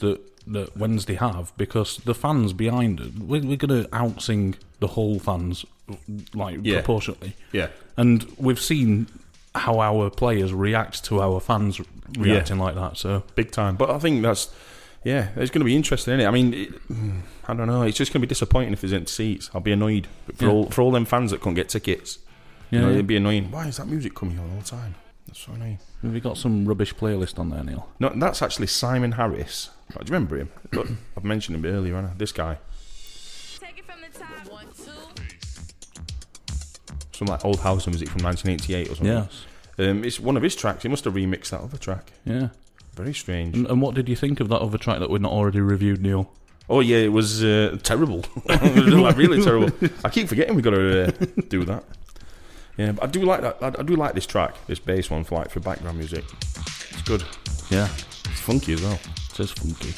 that Wednesday have, because the fans behind it, we're, we're going to outsing the whole fans, like, Yeah. proportionately. Yeah. And we've seen how our players react to our fans reacting like that, so... Big time. But I think that's, yeah, it's going to be interesting, isn't it? I mean, it, I don't know. It's just going to be disappointing if there's empty seats. I'll be annoyed. For, Yeah. all, for all them fans that couldn't get tickets. Yeah, You know, yeah. it'd be annoying. Why is that music coming on all the time? That's so annoying. Have you got some rubbish playlist on there, Neil? No, that's actually Simon Harris. Oh, do you remember him? Look, I've mentioned him earlier, haven't I? This guy. Take it from the top. One, two. Some like old house music from nineteen eighty-eight or something. Yes. Um, it's one of his tracks. He must have remixed that other track. Yeah. Very strange. And, and what did you think of that other track that we'd not already reviewed, Neil? Oh yeah, it was uh, terrible. It was like really terrible. I keep forgetting we got to uh, do that. Yeah, but I do like that. I, I do like this track, this bass one for like for background music. It's good. Yeah. It's funky as well. It is funky.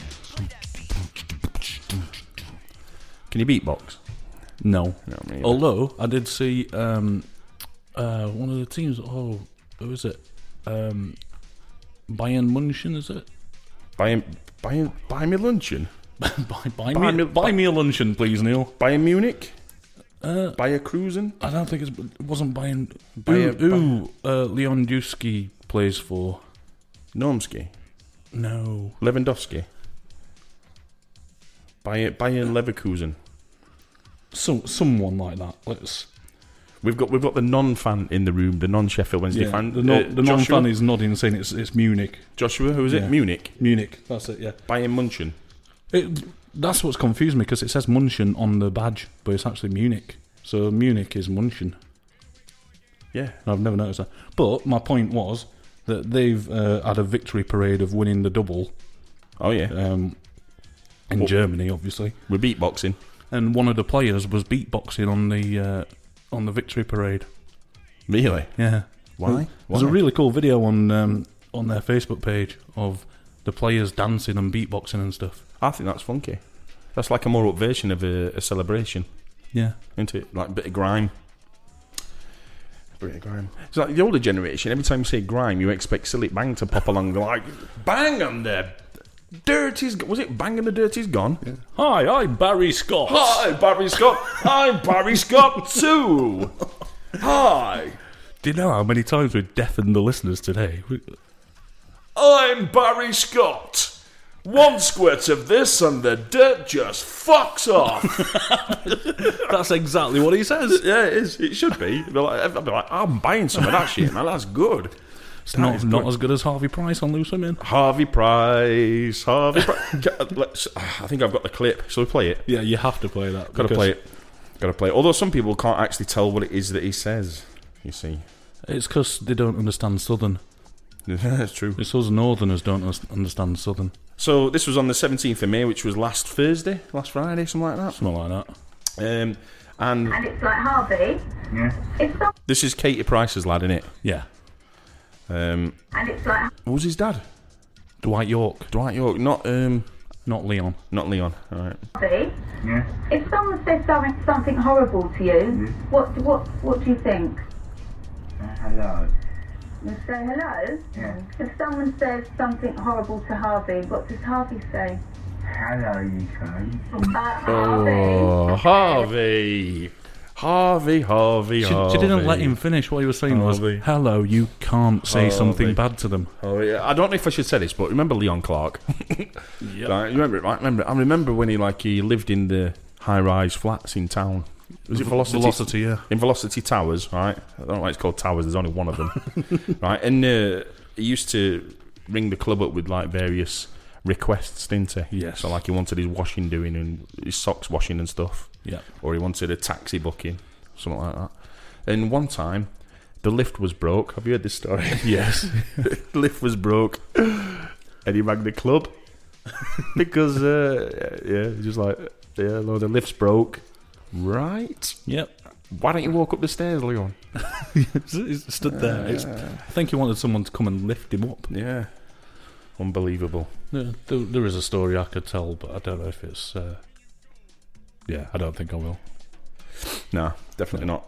Can you beatbox? No. No, me either. Although, I did see um, uh, one of the teams, oh, who is it? Um, Bayern München, is it? Buy, buy, buy me luncheon. buy, buy, Buy me, me- buy me a luncheon, please, Neil. Bayern Munich. Uh, Bayern Cruisen. I don't think it's, it wasn't Bayern. Bayern- Who, who uh, Leon Dusky plays for? Normski. No. Lewandowski. Bayern, Bayern Leverkusen. Some someone like that. Let's. We've got we've got the non-fan in the room, the non-Sheffield Wednesday Yeah, fan. the, no, Uh, the Joshua? non-fan is nodding, saying it's it's Munich. Joshua, who is it? Yeah. Munich. Munich. That's it. Yeah. Bayern München. It, that's what's confused me, because it says München on the badge, but it's actually Munich. So Munich is München. Yeah. I've never noticed that. But my point was that they've uh, had a victory parade of winning the double Oh yeah. um, in What- Germany, obviously. We're beatboxing. And one of the players was beatboxing on the uh, on the victory parade. Really? Yeah. Why? There's a Why? really cool video on um, on their Facebook page of the players dancing and beatboxing and stuff. I think that's funky. That's like a more up version of a, a celebration, Yeah. isn't it? Like a bit of grime. A bit of grime. It's like the older generation. Every time you say grime, you expect Silly Bang to pop along. They're like, bang on there. Dirt is... Was it Bang and the Dirt is Gone? Yeah. Hi, I'm Barry Scott. Hi, Barry Scott. I'm Barry Scott too. Hi. Do you know how many times we've deafened the listeners today? We- I'm Barry Scott. One squirt of this and the dirt just fucks off. That's exactly what he says. Yeah, it is. It should be. I'd be like, I'd be like, I'm buying some of that shit, man. That's good. It's That not is not good. as good as Harvey Price on Loose Women. Harvey Price. Harvey Price. Let's, I think I've got the clip. So we play it. Yeah, you have to play that. Got to because play it. Got to play it. Although some people can't actually tell what it is that he says. You see. It's because they don't understand Southern. That's true. It's us Northerners don't us- understand Southern. So this was on the seventeenth of May, which was last Thursday, last Friday, something like that. Something like that. Um, and And it's like, Harvey, it's not, this is Katie Price's lad, innit? Yeah. Um, and it's like, what was his dad? Dwight York, Dwight York, not um, not Leon. not Leon. All right. Harvey, if someone says something, something horrible to you, what, what, what do you think? Hello. You say hello? Yeah. If someone says something horrible to Harvey, what does Harvey say? Hello, you son. Uh, Harvey. Oh, Harvey. Harvey, Harvey, She, Harvey. she didn't let him finish. What he was saying Harvey. was, "Hello, you can't say Harvey. something bad to them." Oh, yeah. I don't know if I should say this, but remember Leon Clark? Yeah. Right, you remember it, right? Remember, I remember when he like he lived in the high-rise flats in town. Was it Velocity? Velocity, yeah. In Velocity Towers, right? I don't know why it's called Towers. There's only one of them, right? And uh, he used to ring the club up with like various requests, didn't he? Yes. So like he wanted his washing doing and his socks washing and stuff. Yeah. Or he wanted a taxi booking, something like that. And one time, the lift was broke. Have you heard this story? Yes. The lift was broke, and he rang the club because uh, yeah, he's just like, yeah, no, the lift's broke. Right. Yep. Why don't you walk up the stairs, Leon? He stood there. It's, I think he wanted someone to come and lift him up. Yeah. Unbelievable. There, there, there is a story I could tell, but I don't know if it's. Uh, yeah, I don't think I will. No, definitely not.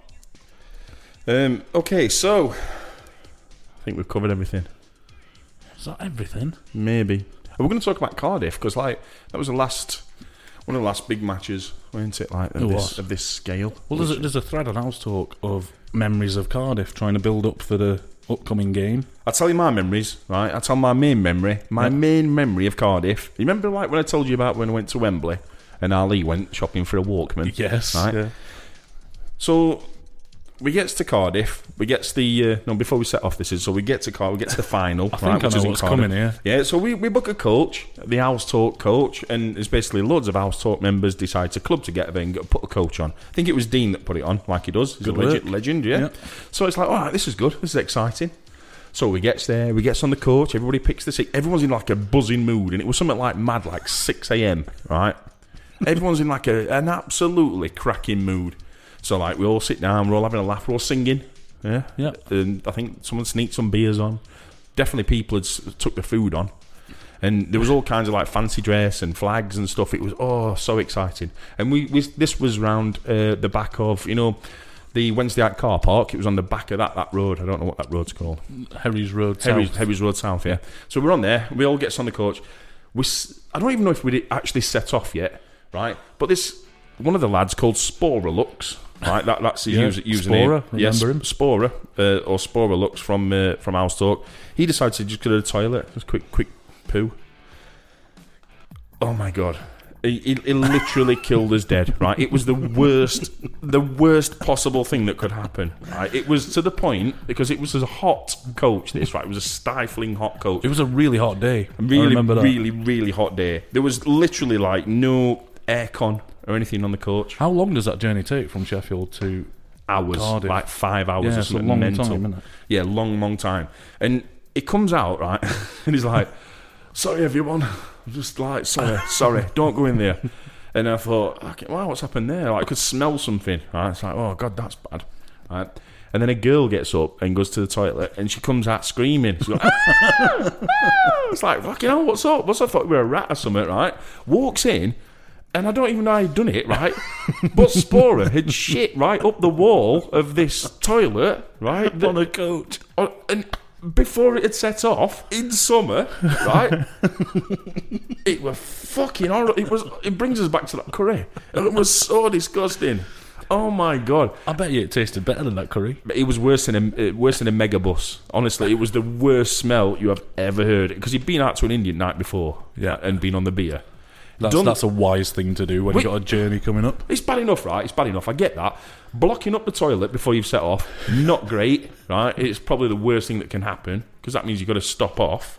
Um, okay, so I think we've covered everything. Is that everything? Maybe. we're going to talk about Cardiff because, like, that was the last one of the last big matches, wasn't it? Like, of, It this, was. of this scale. Well, there's a, there's a thread on House Talk of memories of Cardiff trying to build up for the upcoming game. I'll tell you my memories, right? I'll tell my main memory. My Yeah. main memory of Cardiff. You remember, like, when I told you about when I went to Wembley and Ali went shopping for a Walkman? Yes. Right? Yeah. So we gets to Cardiff. We gets the uh, no. Before we set off, this is so we get to Cardiff. We get to the final. I think right, I which know is in what's Cardiff. coming here. Yeah. So we, we book a coach, the House Talk coach, and it's basically loads of House Talk members decide to club together and go, put a coach on. I think it was Dean that put it on, like he does. He's Good a legend, work. legend, yeah. Yeah. So it's like, all right, this is good. This is exciting. So we gets there, we gets on the coach, everybody picks the seat. Everyone's in like a buzzing mood, and it was something like mad, like six a.m., right? Everyone's in like a, an absolutely cracking mood. So like we all sit down, we're all having a laugh, we're all singing, yeah, Yeah. And I think someone sneaked some beers on. Definitely people had s- took the food on, and there was all kinds of like fancy dress and flags and stuff. It was oh so exciting. And we, we this was round uh, the back of you know the Wednesday night car park. It was on the back of that that road. I don't know what that road's called. Harry's Road Harry's, South. Harry's Road South, yeah. So we're on there. We all get on the coach. We, s- I don't even know if we actually set off yet, right? But this one of the lads called Spora Lux, right? That, that's his Yeah, user, username. Spora, Yes, remember him? Spora uh, or Spora Lux from uh, from House Talk. He decided to just go to the toilet, just quick quick poo. Oh my god. He, he, he literally killed us dead, right? It was the worst, the worst possible thing that could happen, right? It was to the point, because it was a hot coach, this, right? It was a stifling hot coach. It was a really hot day. I Really, remember that. really, really hot day. There was literally, like, no aircon or anything on the coach. How long does that journey take from Sheffield to Hours, Cardiff? like five hours Yeah, or it's a something long mental. time, isn't it? Yeah, long, long time. And he comes out, right, and he's like, sorry, everyone. I'm just like, sorry, sorry, don't go in there. And I thought, okay, wow, what's happened there? Like, I could smell something. Right? It's like, oh, God, that's bad. Right? And then a girl gets up and goes to the toilet, and she comes out screaming. She's like, ah, ah. It's like, fucking hell, what's up? What's up? I thought we were a rat or something, right? Walks in, and I don't even know how he'd done it, right? But Spora had shit right up the wall of this toilet, right? on a coach? Oh, and before it had set off in summer, right? It was fucking horrible. It was. It brings us back to that curry. And it was so disgusting. Oh my god! I bet you it tasted better than that curry. It was worse than a uh, worse than a megabus. Honestly, it was the worst smell you have ever heard. Because you'd been out to an Indian night before, Yeah. and been on the beer. That's, Done- that's a wise thing to do when Wait. you've got a journey coming up. It's bad enough, right? It's bad enough. I get that. Blocking up the toilet before you've set off, not great, right? It's probably the worst thing that can happen because that means you've got to stop off.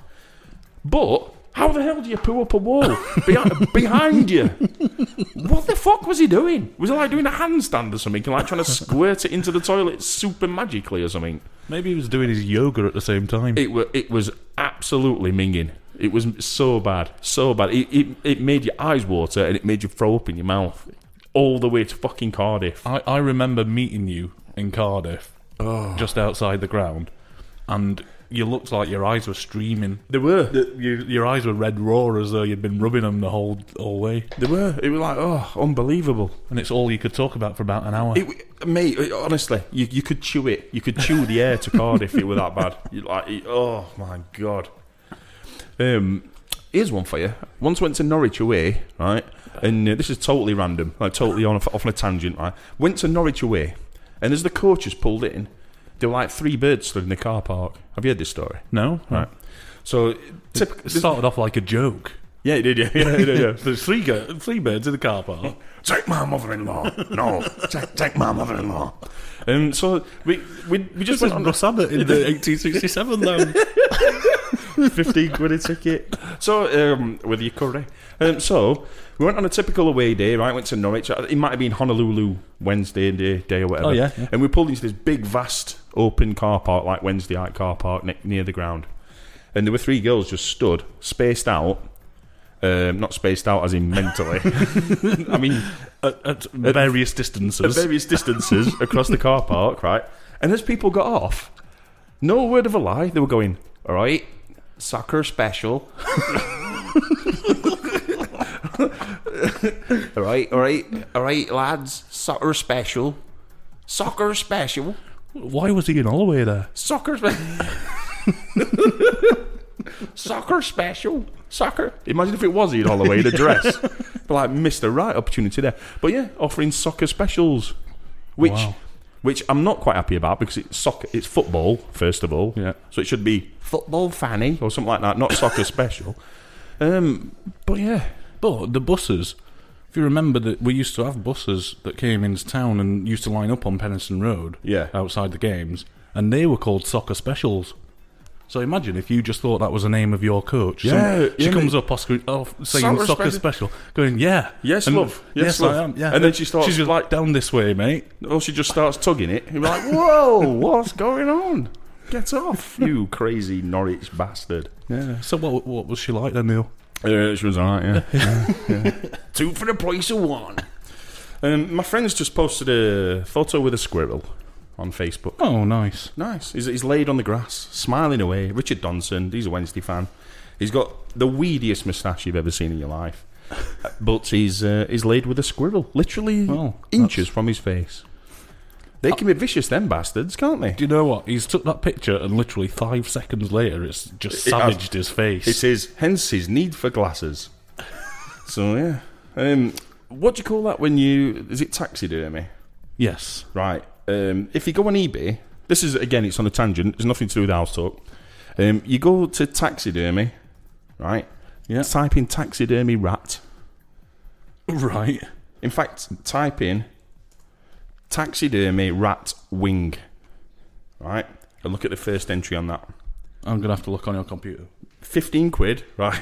But how the hell do you poo up a wall behind, behind you? What the fuck was he doing? Was he like doing a handstand or something? Like trying to squirt it into the toilet super magically or something? Maybe he was doing his yoga at the same time. It was, it was absolutely minging. It was so bad, so bad. It, it it made your eyes water and it made you throw up in your mouth all the way to fucking Cardiff. I, I remember meeting you in Cardiff, Oh. just outside the ground, and you looked like your eyes were streaming. They were. The- you, your eyes were red raw as though you'd been rubbing them the whole, whole way. They were. It was like, oh, unbelievable. And it's all you could talk about for about an hour. It, mate, it- honestly, you you could chew it. You could chew the air to Cardiff. It was that bad. You like, it- oh my god. Um, here's one for you. Once went to Norwich away, right? And uh, this is totally random, like totally on a, off on a tangent, right? Went to Norwich away, and as the coaches pulled in, there were like three birds stood in the car park. Have you heard this story? no? Right. So, tip, It started off like a joke. yeah, it did. Yeah, yeah, yeah. yeah. There's three, go- three birds in the car park. Take my mother-in-law. No, take, take my mother-in-law. Um, so we we we just went on Russ Abbott in the eighteen sixty-seven then. fifteen quid a ticket. So um, with your curry. Um, so we went on a typical away day. Right, went to Norwich. It might have been Honolulu Wednesday day, day or whatever. Oh, yeah, yeah. And we pulled into this big, vast, open car park, like Wednesday night car park ne- near the ground. And there were three girls just stood, spaced out. Um, not spaced out as in mentally. I mean, At, at various distances. at various distances across the car park, right? And as people got off, no word of a lie, they were going, all right, soccer special. all right, all right, all right, lads, soccer special. Soccer special. Why was he in Holloway there? Soccer special. Soccer special. Soccer. Imagine if it was Ian Holloway in a dress. But like, missed the right opportunity there. But yeah, offering soccer specials. Which Wow. which I'm not quite happy about because it's soccer, it's football, first of all. Yeah. So it should be football fanny or something like that, not soccer special. Um, but yeah. But the buses, if you remember that we used to have buses that came into town and used to line up on Penniston Road Yeah. outside the games, and they were called soccer specials. So imagine if you just thought that was the name of your coach. Yeah, Some- she yeah, comes mate. up Oscar, oh, saying Soccer soccer, special. special, going, yeah. Yes, And- love. Yes, Yes, love. I am, yeah. And then she starts She's just like- like, down this way, mate. Or she just starts tugging it. You're like, whoa, what's going on? Get off, you crazy Norwich bastard. Yeah. So what what was she like then, Neil? Uh, she was alright, yeah. yeah, yeah. Two for the price of one. Um, my friend's just posted a photo with a squirrel on Facebook. Oh, nice. Nice. He's, he's laid on the grass, smiling away. Richard Donson, he's a Wednesday fan. He's got the weediest moustache you've ever seen in your life. But he's uh, he's laid with a squirrel, literally Oh, inches from his face. They can be vicious, them bastards, can't they? Do you know what? He's took that picture and literally five seconds later it's just It has- savaged his face. It is, hence his need for glasses. So, yeah. Um, what do you call that when you... Is it taxidermy? Yes. Right. Um, if you go on eBay... This is, again, it's on a tangent. There's nothing to do with house talk. Um, you go to taxidermy, right? Yeah. Type in taxidermy rat. Right. In fact, type in taxidermy rat wing. Right? And look at the first entry on that. I'm going to have to look on your computer. fifteen quid, right?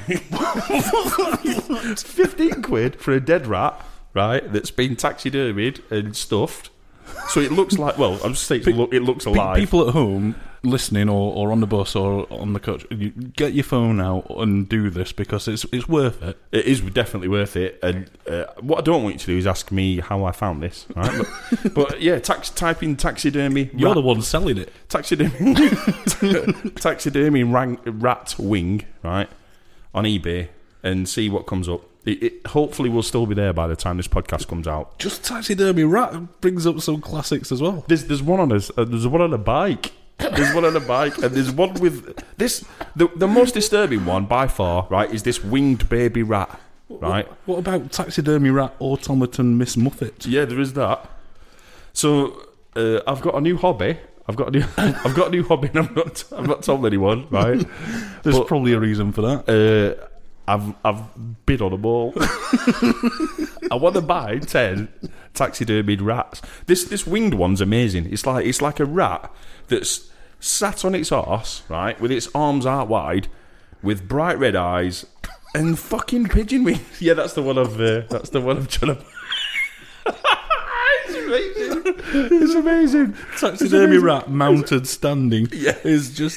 fifteen quid for a dead rat, right? That's been taxidermied and stuffed. So it looks like, well, I'm just saying it, look, it looks Pe- alive. People at home listening or, or on the bus or on the coach, you get your phone out and do this because it's it's worth it. It is definitely worth it. And uh, what I don't want you to do is ask me how I found this, right? But, but yeah, tax, type in taxidermy. You're rat, the one selling it. taxidermy, taxidermy rang, rat wing, right? On eBay and see what comes up. It, it hopefully will still be there by the time this podcast comes out. Just taxidermy rat brings up some classics as well. There's there's one on a uh, there's one on a bike. There's one on a bike, and there's one with this. The the most disturbing one by far, right, is this winged baby rat, right? What about taxidermy rat automaton Miss Muffet? Yeah, there is that. So uh, I've got a new hobby. I've got a new I've got a new hobby, and I've not I've not told anyone, right? There's But- probably a reason for that. Uh, I've I've bid on them all. I want to buy ten taxidermied rats. This this winged one's amazing. It's like it's like a rat that's sat on its arse, right, with its arms out wide, with bright red eyes and fucking pigeon wings. Yeah, that's the one I've uh, that's the one I'm trying to. It's amazing. It's amazing. Taxidermy amazing. rat mounted standing Yeah. is just.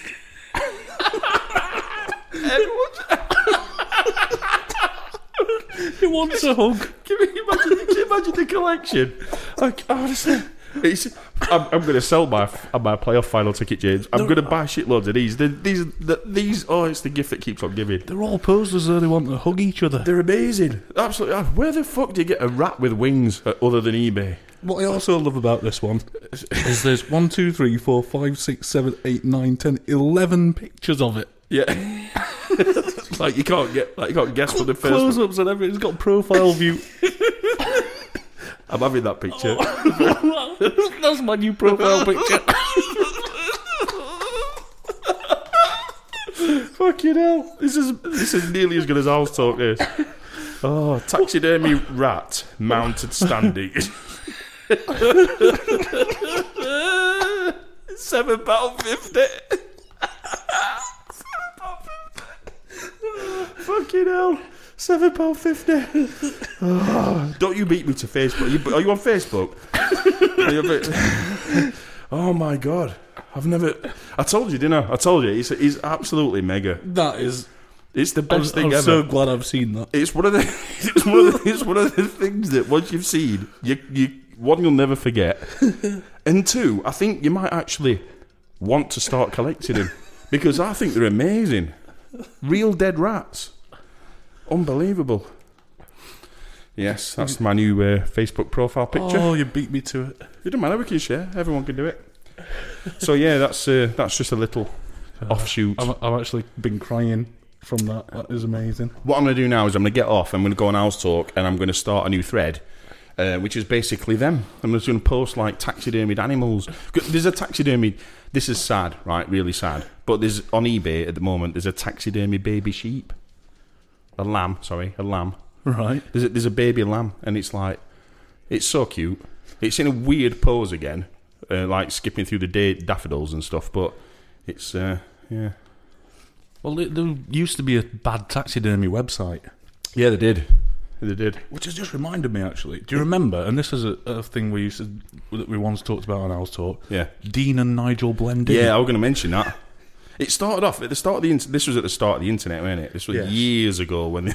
He wants a hug. Can you imagine, can you imagine the collection? Like, honestly, it's, I'm, I'm going to sell my my playoff final ticket, James. I'm going to buy shitloads of these. The, these, the, these. Oh, it's the gift that keeps on giving. They're all posed as though they want to hug each other. They're amazing. Absolutely. Where the fuck do you get a rat with wings uh, other than eBay? What I also love about this one is there's one, two, three, four, five, six, seven, eight, nine, ten, eleven pictures of it. Yeah. Like you can't get, like you can't guess what the first. Close ups and everything. It's got profile view. I'm having that picture. That's my new profile picture. Fucking hell. This is this is nearly as good as House Talk is. Oh, taxidermy rat mounted standing. Seven pound fifty. Fucking hell. Seven pound fifty. Oh, don't you beat me to Facebook. Are you, are you on Facebook? Are you a bit- oh my god. I've never. I told you, didn't I? I told you. He's, he's absolutely mega. That is. It's the I'm, best thing I'm ever. so glad I've seen that. It's one of the. It's one of the. It's one of the things that once you've seen, you you one you'll never forget, and two, I think you might actually want to start collecting them because I think they're amazing. Real dead rats, unbelievable. Yes, that's my new uh, Facebook profile picture. Oh, you beat me to it. It doesn't matter. We can share. Everyone can do it. So yeah, that's uh, that's just a little offshoot. I've, I've actually been crying from that. That is amazing. What I'm going to do now is I'm going to get off. I'm going to go on Owls Talk, and I'm going to start a new thread, uh, which is basically them. I'm just going to post like taxidermied animals. There's a taxidermied. This is sad, right? Really sad. But there's on eBay at the moment. There's a taxidermy baby sheep, a lamb. Sorry, a lamb. Right. There's a, there's a baby lamb, and it's like, it's so cute. It's in a weird pose again, uh, like skipping through the day, daffodils and stuff. But it's uh, yeah. Well, there used to be a bad taxidermy website. Yeah, they did. They did. Which has just reminded me, actually. Do you remember? And this is a, a thing we used to that we once talked about on Owls Talk. Yeah. Dean and Nigel blending. Yeah, I was going to mention that. It started off at the start of the internet. This was at the start of the internet, wasn't it? This was Yes. years ago when. They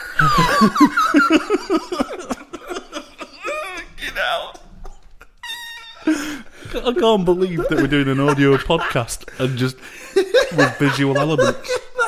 you know. I can't believe that we're doing an audio podcast and just with visual elements.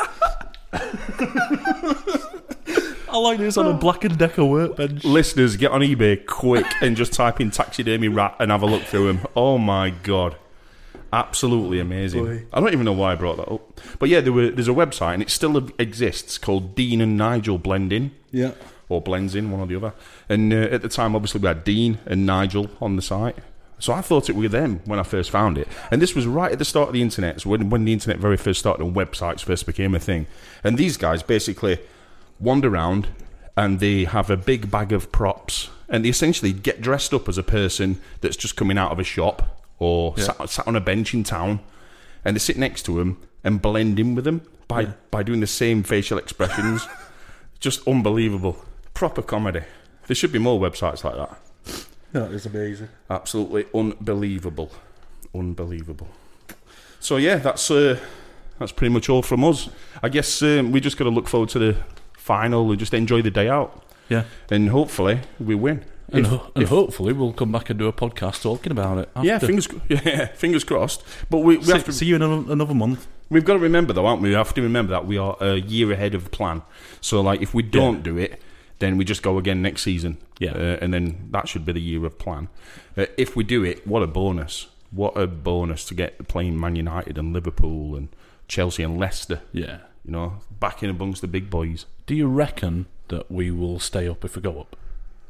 I like this on a Black and Decker workbench. Listeners, get on eBay quick and just type in taxidermy rat and have a look through them. Oh my god. Absolutely amazing. Boy. I don't even know why I brought that up. But yeah, there were, there's a website and it still exists called Dean and Nigel Blending. Yeah. Or Blends In, one or the other. And uh, at the time, obviously, we had Dean and Nigel on the site. So I thought it were them when I first found it. And this was right at the start of the internet, so when, when the internet very first started and websites first became a thing. And these guys basically wander around and they have a big bag of props and they essentially get dressed up as a person that's just coming out of a shop or Yeah. sat, sat on a bench in town, and they sit next to them and blend in with them by, Yeah. by doing the same facial expressions. Just unbelievable. Proper comedy. There should be more websites like that. That is amazing. Absolutely unbelievable. Unbelievable. So yeah, that's uh, that's pretty much all from us. I guess um, we just got to look forward to the final and just enjoy the day out. Yeah. And hopefully we win. And, If- ho- and if- hopefully we'll come back and do a podcast talking about it. After. yeah, fingers yeah, fingers crossed. But we, we See, have to see you in another, another month. We've got to remember though, aren't we? We have to remember that we are a year ahead of the plan. So like, if we don't Yeah. do it, then we just go again next season. Yeah. Uh, and then that should be the year of plan. Uh, if we do it, what a bonus. What a bonus to get playing Man United and Liverpool and Chelsea and Leicester. Yeah. You know, back in amongst the big boys. Do you reckon that we will stay up if we go up?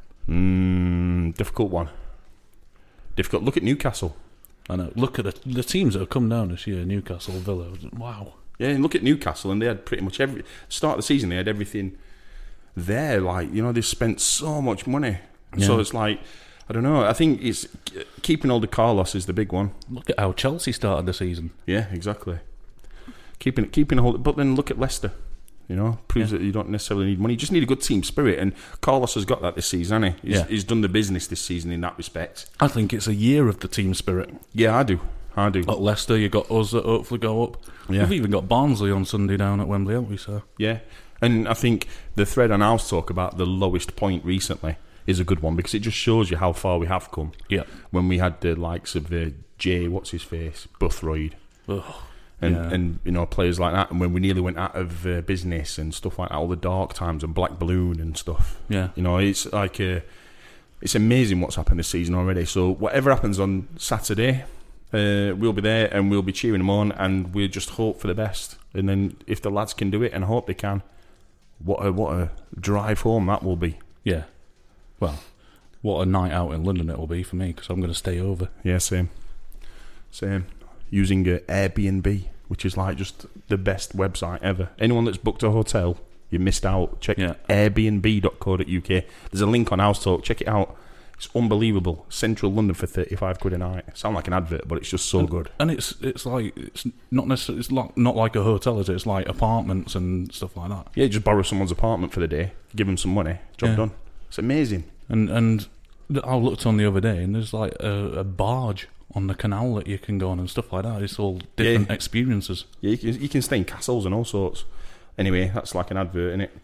Mm, difficult one. Difficult. Look at Newcastle. I know. Look at the, the teams that have come down this year. Newcastle, Villa. Wow. Yeah, and look at Newcastle, and they had pretty much every start of the season. They had everything there. Like, you know, they spent so much money. Yeah. So it's like, I don't know. I think it's keeping hold of Carlos is the big one. Look at how Chelsea started the season. Yeah, exactly. Keeping keeping a hold. But then look at Leicester. You know, proves Yeah. that you don't necessarily need money. You just need a good team spirit, and Carlos has got that this season, hasn't he? He's, Yeah. he's done the business this season in that respect. I think it's a year of the team spirit. Yeah, I do. I do. At Leicester, you got us that hopefully go up. Yeah. We've even got Barnsley on Sunday down at Wembley, haven't we, sir? Yeah, and I think the thread on Owls Talk about the lowest point recently is a good one because it just shows you how far we have come. Yeah. When we had the likes of the Jay, what's his face, Buthroyd, Ugh. and Yeah. and you know players like that, and when we nearly went out of uh, business and stuff like that, all the dark times and Black Balloon and stuff. Yeah. You know, it's like uh, it's amazing what's happened this season already. So whatever happens on Saturday, uh, we'll be there and we'll be cheering them on, and we'll just hope for the best. And then if the lads can do it, and I hope they can, what a what a drive home that will be. Yeah. Well, what a night out in London it will be for me because I'm going to stay over. Yeah, same, same. Using uh, Airbnb, which is like just the best website ever. Anyone that's booked a hotel, you missed out. Check Yeah. airbnb dot co dot uk. There's a link on Owls Talk. Check it out. It's unbelievable. Central London for thirty-five quid a night. Sound like an advert, but it's just so and, good. And it's it's like it's not necessarily it's like, not like a hotel, is it? It's like apartments and stuff like that. Yeah, just borrow someone's apartment for the day, give them some money, job Yeah. done. It's amazing. And and I looked on the other day, and there's like a, a barge on the canal that you can go on and stuff like that. It's all different Yeah. experiences. Yeah, you can, you can stay in castles and all sorts. Anyway, that's like an advert, innit?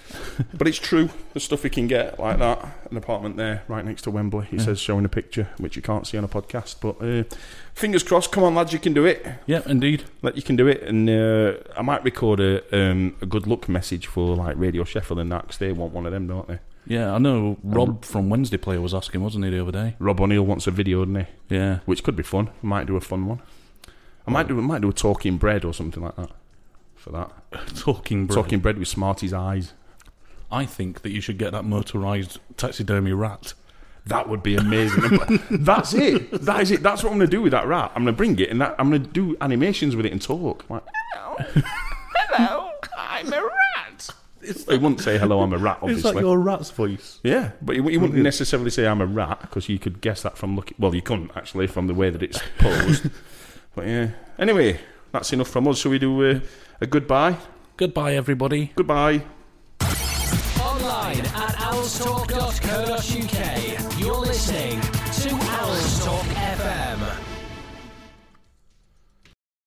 But it's true. The stuff you can get like that, an apartment there, right next to Wembley. It Yeah. says showing a picture, which you can't see on a podcast. But uh, fingers crossed. Come on, lads, you can do it. Yeah, indeed. Like you can do it, and uh, I might record a um, a good luck message for like Radio Sheffield and that, because they want one of them, don't they? Yeah, I know Rob from Wednesday Player was asking, wasn't he, the other day? Rob O'Neill wants a video, doesn't he? Yeah. Which could be fun. Might do a fun one. I might do I might do a talking bread or something like that for that. Talking bread. Talking bread with Smarty's eyes. I think that you should get that motorised taxidermy rat. That would be amazing. That's it. That is it. That's what I'm going to do with that rat. I'm going to bring it and that, I'm going to do animations with it and talk. Like, hello, hello, I'm a rat. It's, he wouldn't say hello, I'm a rat. Obviously, It's like your rat's voice. yeah, but he, he wouldn't necessarily say I'm a rat because you could guess that from looking. Well, you couldn't actually from the way that it's posed. But yeah. Anyway, that's enough from us. Shall we do a, a goodbye? Goodbye, everybody. Goodbye. Online at owls talk dot co dot uk. You're listening to Owls Talk F M.